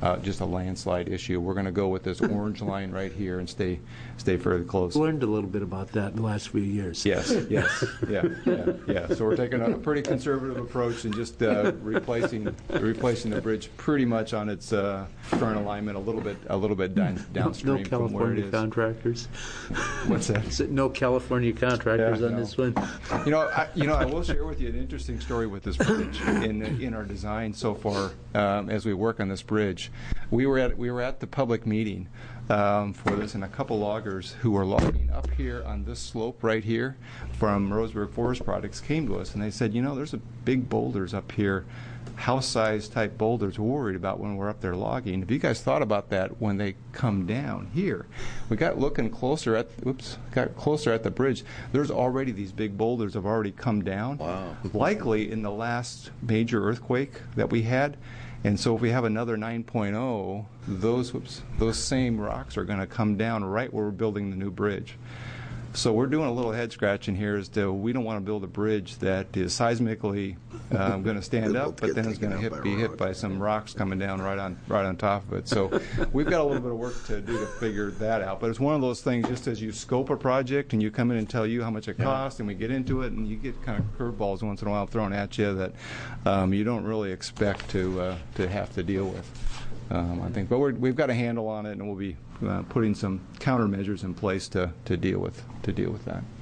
uh, just a landslide issue. We're going to go with this orange line right here and stay stay fairly close. Learned a little bit about that in the last few years. Yes, yes, yeah, yeah, yeah. So we're taking a pretty conservative approach and just uh, replacing replacing the bridge pretty much on its uh, current alignment, a little bit a little bit down, downstream No from where it California is. contractors. What's that? Is it no California contractors Yeah, on no. this one? You know, I, you know, I will share with you an interesting story with this bridge in in our design so far um, as we work on this bridge. We were at we were at the public meeting um, for this, and a couple loggers who were logging up here on this slope right here from Roseburg Forest Products came to us, and they said, you know, there's a big boulders up here, house-sized type boulders we're worried about when we're up there logging. Have you guys thought about that when they come down here? We got looking closer at, oops, got closer at the bridge. There's already these big boulders have already come down. Wow. Likely in the last major earthquake that we had. And so if we have another nine point oh, those, whoops, those same rocks are going to come down right where we're building the new bridge. So we're doing a little head scratching here as to we don't want to build a bridge that is seismically um, going to stand up, but then is going to hit, be hit by some rocks coming down right on right on top of it. So we've got a little bit of work to do to figure that out. But it's one of those things, just as you scope a project and you come in and tell you how much it costs, and we get into it, and you get kind of curveballs once in a while thrown at you that um, you don't really expect to uh, to have to deal with. Um, I think, but we're, we've got a handle on it, and we'll be uh, putting some countermeasures in place to, to deal with to deal with that.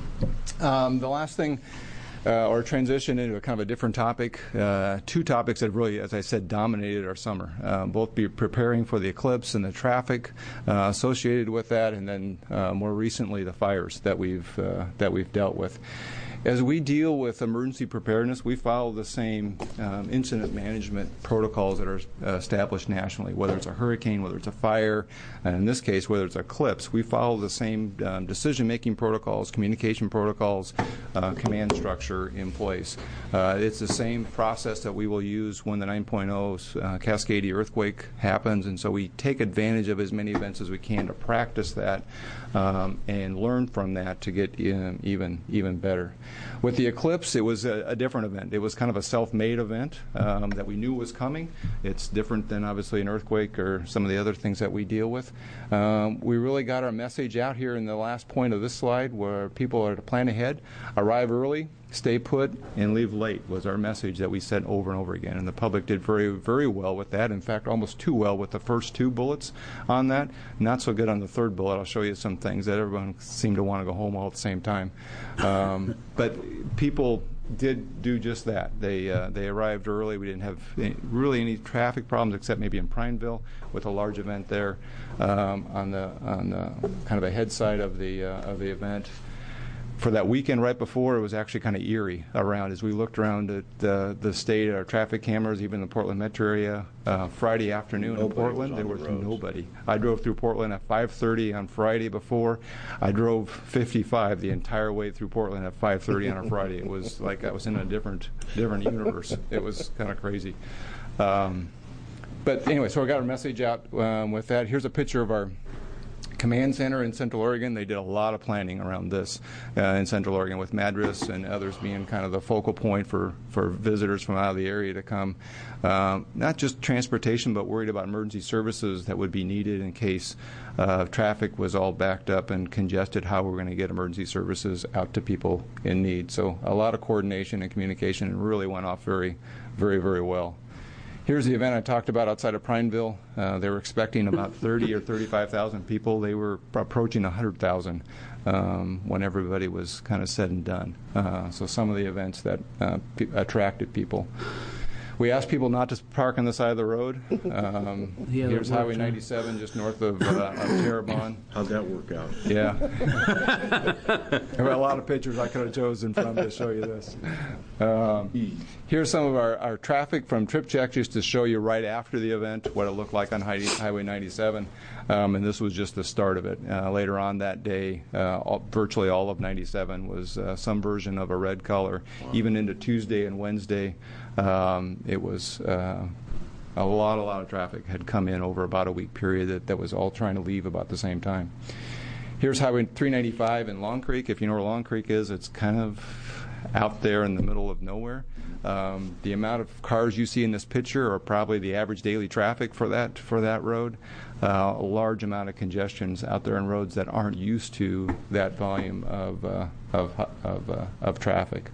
Um, the last thing, uh, or transition into a kind of a different topic. Uh, two topics that really, as I said, dominated our summer. Uh, both be preparing for the eclipse and the traffic uh, associated with that, and then uh, more recently the fires that we've uh, that we've dealt with. As we deal with emergency preparedness, we follow the same um, incident management protocols that are uh, established nationally, whether it's a hurricane, whether it's a fire, and in this case, whether it's an eclipse. We follow the same um, decision-making protocols, communication protocols, uh, command structure in place. Uh, it's the same process that we will use when the nine point oh uh, Cascadia earthquake happens, and so we take advantage of as many events as we can to practice that um, and learn from that to get in, even, even better. With the eclipse, it was a, a different event. It was kind of a self-made event um, that we knew was coming. It's different than obviously an earthquake or some of the other things that we deal with. Um, we really got our message out here in the last point of this slide, where people are to plan ahead, arrive early, stay put, and leave late was our message that we said over and over again. And the public did very, very well with that. In fact, almost too well with the first two bullets on that. Not so good on the third bullet. I'll show you some things that everyone seemed to want to go home all at the same time. Um, but people did do just that. They uh, they arrived early. We didn't have any, really any traffic problems except maybe in Prineville with a large event there um, on the on the kind of a head side of the uh, of the event. For that weekend right before, it was actually kind of eerie around as we looked around at uh, the state, our traffic cameras, even the Portland metro area. Uh, Friday afternoon Nobody in Portland, was there on was the roads. nobody. I drove through Portland at five thirty on Friday before. I drove fifty-five the entire way through Portland at five thirty on a Friday. It was like I was in a different different universe. It was kind of crazy. Um, but anyway, so I got our message out um, with that. Here's a picture of our command center in Central Oregon. They did a lot of planning around this uh, in Central Oregon, with Madras and others being kind of the focal point for, for visitors from out of the area to come. Um, not just transportation, but worried about emergency services that would be needed in case uh, traffic was all backed up and congested, how we're going to get emergency services out to people in need. So a lot of coordination and communication, and really went off very, very, very well. Here's the event I talked about outside of Prineville. Uh, they were expecting about thirty or thirty-five thousand people. They were approaching one hundred thousand um, when everybody was kind of said and done. Uh, so some of the events that uh, pe- attracted people. We asked people not to park on the side of the road. Um, Yeah, that here's Highway worked, huh? ninety-seven, just north of, uh, of Terrebonne. How'd that work out? Yeah. There were a lot of pictures I could have chosen from to show you this. Um, here's some of our, our traffic from Trip Check, just to show you right after the event what it looked like on Highway ninety-seven. Um, and this was just the start of it. Uh, later on that day, uh, all, virtually all of ninety-seven was uh, some version of a red color. Wow. Even into Tuesday and Wednesday, um, it was uh, a lot, a lot of traffic had come in over about a week period that, that was all trying to leave about the same time. Here's Highway three ninety-five in Long Creek. If you know where Long Creek is, it's kind of out there in the middle of nowhere. Um, the amount of cars you see in this picture are probably the average daily traffic for that for that road. Uh, a large amount of congestions out there on roads that aren't used to that volume of uh, of of, uh, of traffic.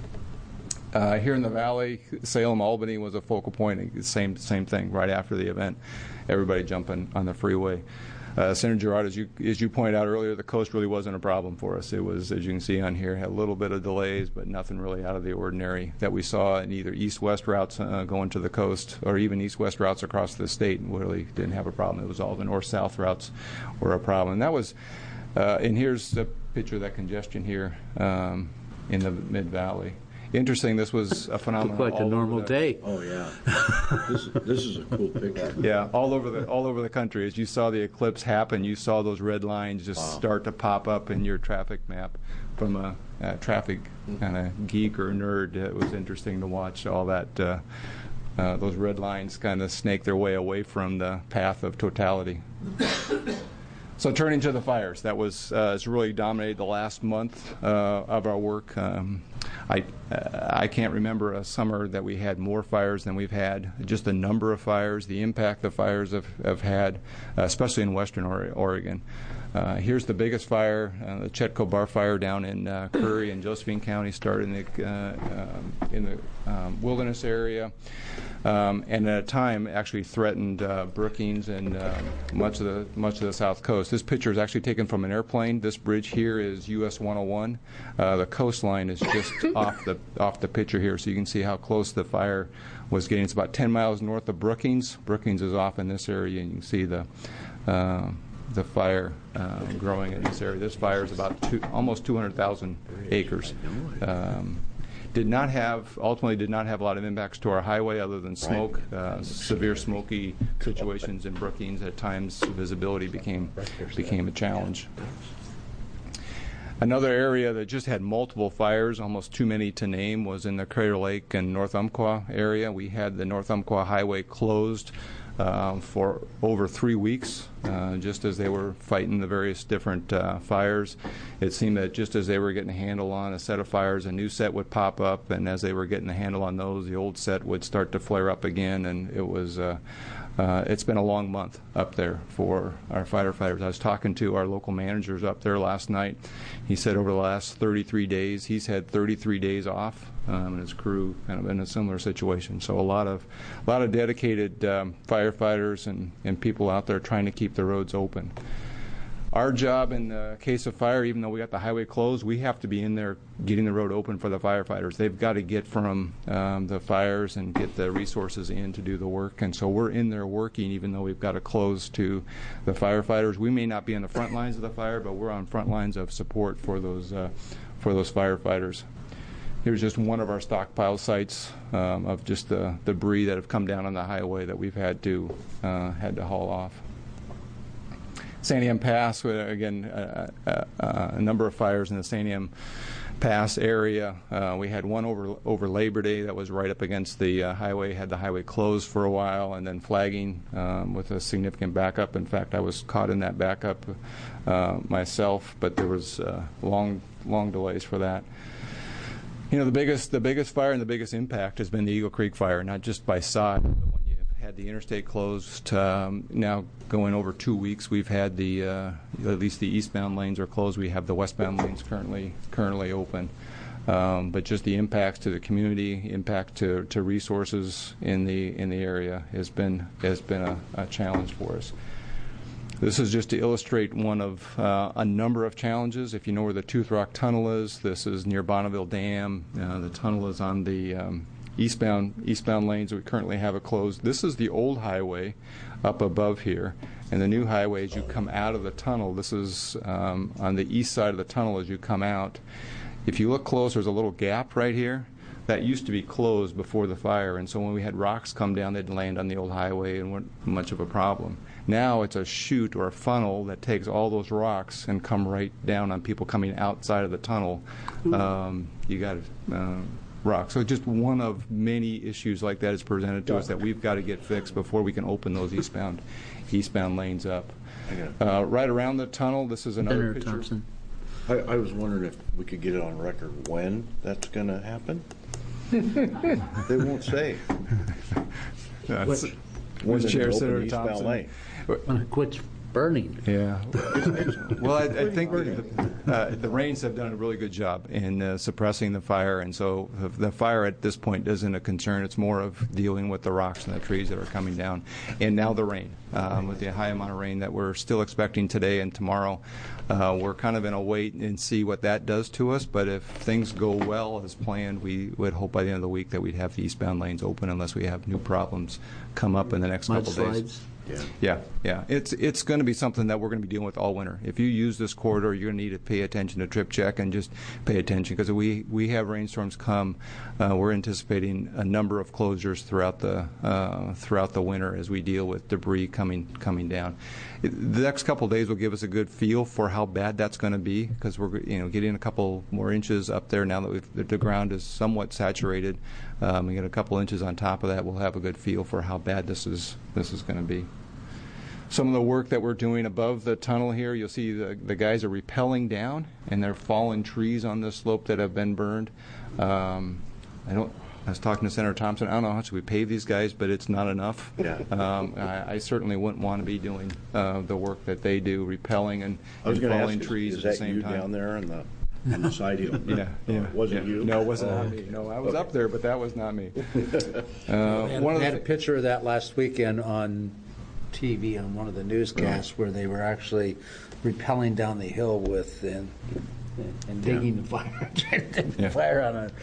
Uh, here in the valley, Salem, Albany was a focal point. Same same thing. Right after the event, everybody jumping on the freeway. Uh, Senator Girard, as you as you pointed out earlier, the coast really wasn't a problem for us. It was, as you can see on here, had a little bit of delays, but nothing really out of the ordinary that we saw in either east-west routes uh, going to the coast or even east-west routes across the state. We really didn't have a problem. It was all the north-south routes were a problem. And that was, uh, and here's a picture of that congestion here um, in the Mid-Valley. Interesting, this was a phenomenon. Looked like a all normal over the, day. Oh, yeah. This, this is a cool picture. Yeah, all over the all over the country. As you saw the eclipse happen, you saw those red lines just Wow. start to pop up in your traffic map. From a, a traffic kind of geek or nerd, it was interesting to watch all that. Uh, uh, those red lines kind of snake their way away from the path of totality. So turning to the fires, that was uh, has really dominated the last month uh, of our work. Um, I uh, I can't remember a summer that we had more fires than we've had. Just the number of fires, the impact the fires have, have had, uh, especially in western or- Oregon. Uh, here's the biggest fire, uh, the Chetco Bar Fire down in uh, Curry and Josephine County, started in the uh, um, in the um, wilderness area, um, and at a time actually threatened uh, Brookings and uh, much of the much of the South Coast. This picture is actually taken from an airplane. This bridge here is U S one oh one. Uh, the coastline is just off the off the picture here, so you can see how close the fire was getting. It's about ten miles north of Brookings. Brookings is off in this area, and you can see the. Uh, the fire uh, growing in this area. This fire is about two, almost two hundred thousand acres. Um, did not have, ultimately did not have a lot of impacts to our highway other than smoke, uh, severe smoky situations in Brookings. At times, visibility became became a challenge. Another area that just had multiple fires, almost too many to name, was in the Crater Lake and North Umpqua area. We had the North Umpqua Highway closed Uh, for over three weeks, uh, just as they were fighting the various different uh, fires. It seemed that just as they were getting a handle on a set of fires, a new set would pop up, and as they were getting a handle on those, the old set would start to flare up again, and it was uh, uh, it's been a long month up there for our firefighters. I was talking to our local managers up there last night. He said over the last thirty-three days, he's had thirty-three days off, um, and his crew kind of in a similar situation. So a lot of, a lot of dedicated um, firefighters and, and people out there trying to keep the roads open. Our job in the case of fire, even though we got the highway closed, we have to be in there getting the road open for the firefighters. They've got to get from um, the fires and get the resources in to do the work. And so we're in there working, even though we've got to close to the firefighters. We may not be on the front lines of the fire, but we're on front lines of support for those uh, for those firefighters. Here's just one of our stockpile sites um, of just the debris that have come down on the highway that we've had to uh, had to haul off. Santiam Pass, again, uh, uh, uh, a number of fires in the Santiam Pass area. Uh, we had one over over Labor Day that was right up against the uh, highway, had the highway closed for a while, and then flagging um, with a significant backup. In fact, I was caught in that backup uh, myself, but there was uh, long, long delays for that. You know, the biggest the biggest fire and the biggest impact has been the Eagle Creek fire, not just by size, but when you had the interstate closed. Um, now going over two weeks, we've had the uh, at least the eastbound lanes are closed. We have the westbound lanes currently currently open. Um, but just the impacts to the community, impact to, to resources in the in the area has been has been a, a challenge for us. This is just to illustrate one of uh, a number of challenges. If you know where the Tooth Rock Tunnel is, this is near Bonneville Dam. Uh, the tunnel is on the um, eastbound eastbound lanes. We currently have it closed. This is the old highway up above here, and the new highway as you come out of the tunnel. This is um, on the east side of the tunnel as you come out. If you look close, there's a little gap right here. That used to be closed before the fire, and so when we had rocks come down, they'd land on the old highway and weren't much of a problem. Now it's a chute or a funnel that takes all those rocks and come right down on people coming outside of the tunnel. Um, you got uh, rocks. So just one of many issues like that is presented to us that we've got to get fixed before we can open those eastbound eastbound lanes up. Uh, right around the tunnel, this is another Senator picture. Thompson. I, I was wondering if we could get it on record when that's going to happen. They won't say. That's, When Miz they Chair, open Senator eastbound Thompson. lane. When it quits burning. Yeah. Well, I, I think the, uh, the rains have done a really good job in uh, suppressing the fire, and so the, the fire at this point isn't a concern. It's more of dealing with the rocks and the trees that are coming down. And now the rain, um, with the high amount of rain that we're still expecting today and tomorrow. Uh, we're kind of in a wait and see what that does to us, but if things go well as planned, we would hope by the end of the week that we'd have the eastbound lanes open unless we have new problems come up in the next couple days. Mudslides. Yeah. Yeah, yeah. It's it's going to be something that we're going to be dealing with all winter. If you use this corridor, you're going to need to pay attention to trip check and just pay attention because we, we have rainstorms come. Uh, we're anticipating a number of closures throughout the uh, throughout the winter as we deal with debris coming coming down. It, the next couple of days will give us a good feel for how bad that's going to be because we're you know getting a couple more inches up there now that we've, the, the ground is somewhat saturated. Um, we get a couple inches on top of that. We'll have a good feel for how bad this is this is going to be. Some of the work that we're doing above the tunnel here, you'll see the, the guys are rappelling down, and they're fallen trees on the slope that have been burned. Um, I don't. I was talking to Senator Thompson. I don't know how much we pay these guys, but it's not enough. Yeah. Um, I, I certainly wouldn't want to be doing uh, the work that they do, rappelling and, I was and going to falling ask, trees is at the that same you time. down there on the, on the side hill? Yeah, yeah. It wasn't yeah. you? No, it wasn't Oh. not me. No, I was Okay. up there, but that was not me. Uh, And one I of had the a picture of that last weekend on T V on one of the newscasts where they were actually rappelling down the hill with and, and digging the fire, trying to dig the Yeah. fire on a.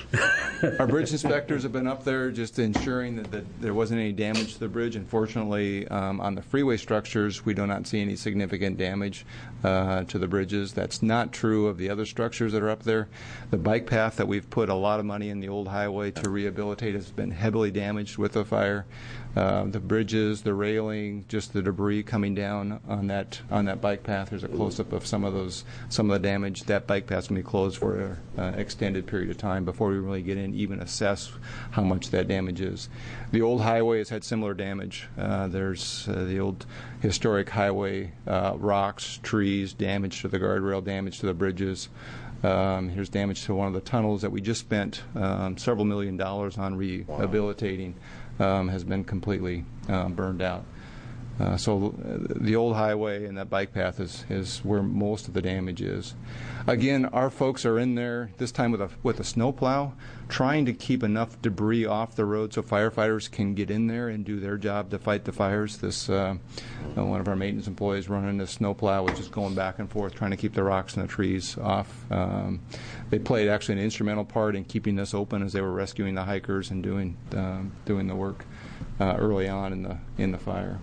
Our bridge inspectors have been up there just ensuring that, that there wasn't any damage to the bridge. Unfortunately, um, on the freeway structures, we do not see any significant damage uh, to the bridges. That's not true of the other structures that are up there. The bike path that we've put a lot of money in the old highway to rehabilitate has been heavily damaged with the fire. Uh, the bridges, the railing, just the debris coming down on that on that bike path. There's a close-up of some of those, some of the damage. That bike path's going to be closed for an uh, extended period of time before we really get in, even assess how much that damage is. The old highway has had similar damage. Uh, there's uh, the old historic highway, uh, rocks, trees, damage to the guardrail, damage to the bridges. Um, here's damage to one of the tunnels that we just spent um, several million dollars on rehabilitating. Um, has been completely um, burned out. Uh, so uh, the old highway and that bike path is, is where most of the damage is. Again, our folks are in there this time with a with a snowplow, trying to keep enough debris off the road so firefighters can get in there and do their job to fight the fires. This uh, uh, one of our maintenance employees running this snowplow, which is going back and forth trying to keep the rocks and the trees off. Um, they played actually an instrumental part in keeping this open as they were rescuing the hikers and doing um, doing the work uh, early on in the in the fire.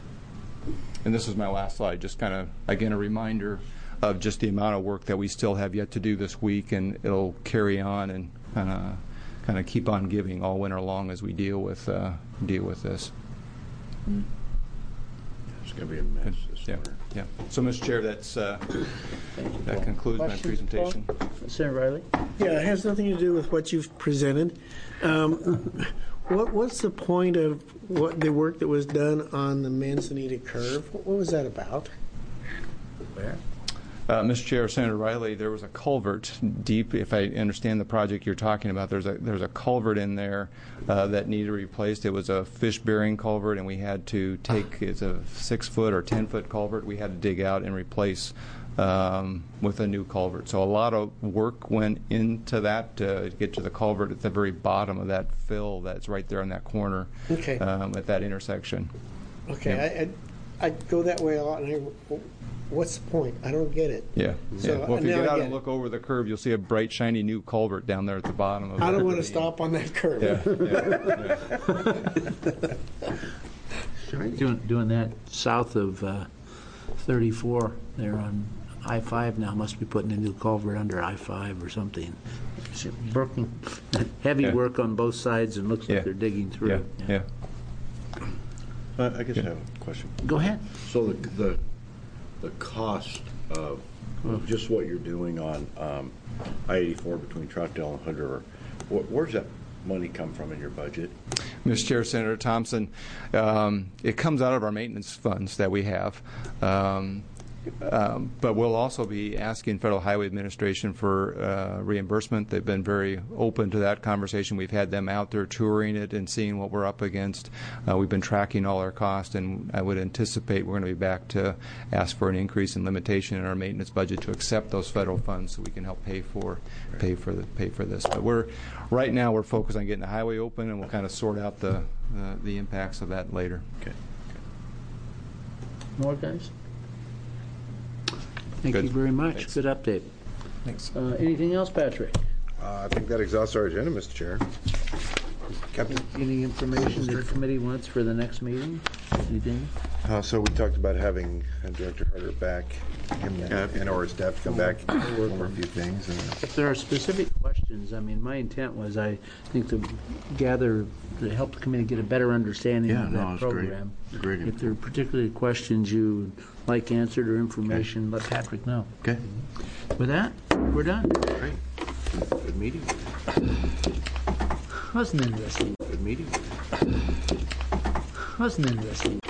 And this is my last slide, just kind of, again, a reminder of just the amount of work that we still have yet to do this week, and it'll carry on and kind of kind of keep on giving all winter long as we deal with uh, deal with this. It's going to be a mess this Yeah, winter. yeah. So, Mister Chair, that's uh, that concludes my Questions, presentation. Paul? Senator Riley? Yeah, it has nothing to do with what you've presented. Um, what What's the point of what the work that was done on the Manzanita curve? What, what was that about? Where? Uh, Mister Chair, Senator Riley, there was a culvert deep. If I understand the project you're talking about, there's a there's a culvert in there uh, that needed replaced. It was a fish-bearing culvert, and we had to take it's a six foot or ten foot culvert. We had to dig out and replace um, with a new culvert. So a lot of work went into that to get to the culvert at the very bottom of that fill that's right there in that corner Okay. um, at that intersection. Okay, I, I I go that way a lot, and I, what's the point? I don't get it. Yeah. So, yeah. Well, if you now get I out get and it. look over the curve, you'll see a bright, shiny new culvert down there at the bottom of I the don't want to ravine. stop on that curve. Yeah, yeah, yeah. Doing, doing that south of uh, thirty-four there on I five now. Must be putting a new culvert under I five or something. It's working, heavy Yeah. work on both sides, and looks Yeah. like they're digging through. Yeah, yeah. Uh, I guess I have a question. Go ahead. So the, the, the cost of of just what you're doing on um, I eighty-four between Troutdale and Hood River, wh- where's that money come from in your budget? Mister Chair, Senator Thompson, um, it comes out of our maintenance funds that we have. Um, Um, but we'll also be asking Federal Highway Administration for uh, reimbursement. They've been very open to that conversation. We've had them out there touring it and seeing what we're up against. Uh, we've been tracking all our costs, and I would anticipate we're going to be back to ask for an increase in limitation in our maintenance budget to accept those federal funds so we can help pay for pay for the pay for this. But we're right now we're focused on getting the highway open, and we'll kind of sort out the uh, the impacts of that later. Okay. More guys? Thank Good. you very much. Thanks. Good update. Thanks. Uh, anything else, Patrick? Uh, I think that exhausts our agenda, Mister Chair. Captain. Any information the committee wants for the next meeting? Anything? Uh, so we talked about having uh, Director Harder back and, and or staff to come back and work for a few things. And If there are specific questions, I mean, my intent was, I think, to gather, to help the committee get a better understanding Yeah, of no, that it's great. program. Great If there are particular questions you would like answered or information, let Patrick know. Okay. With that, we're done. Great. Good meeting. Wasn't interesting. Good meeting. Wasn't interesting.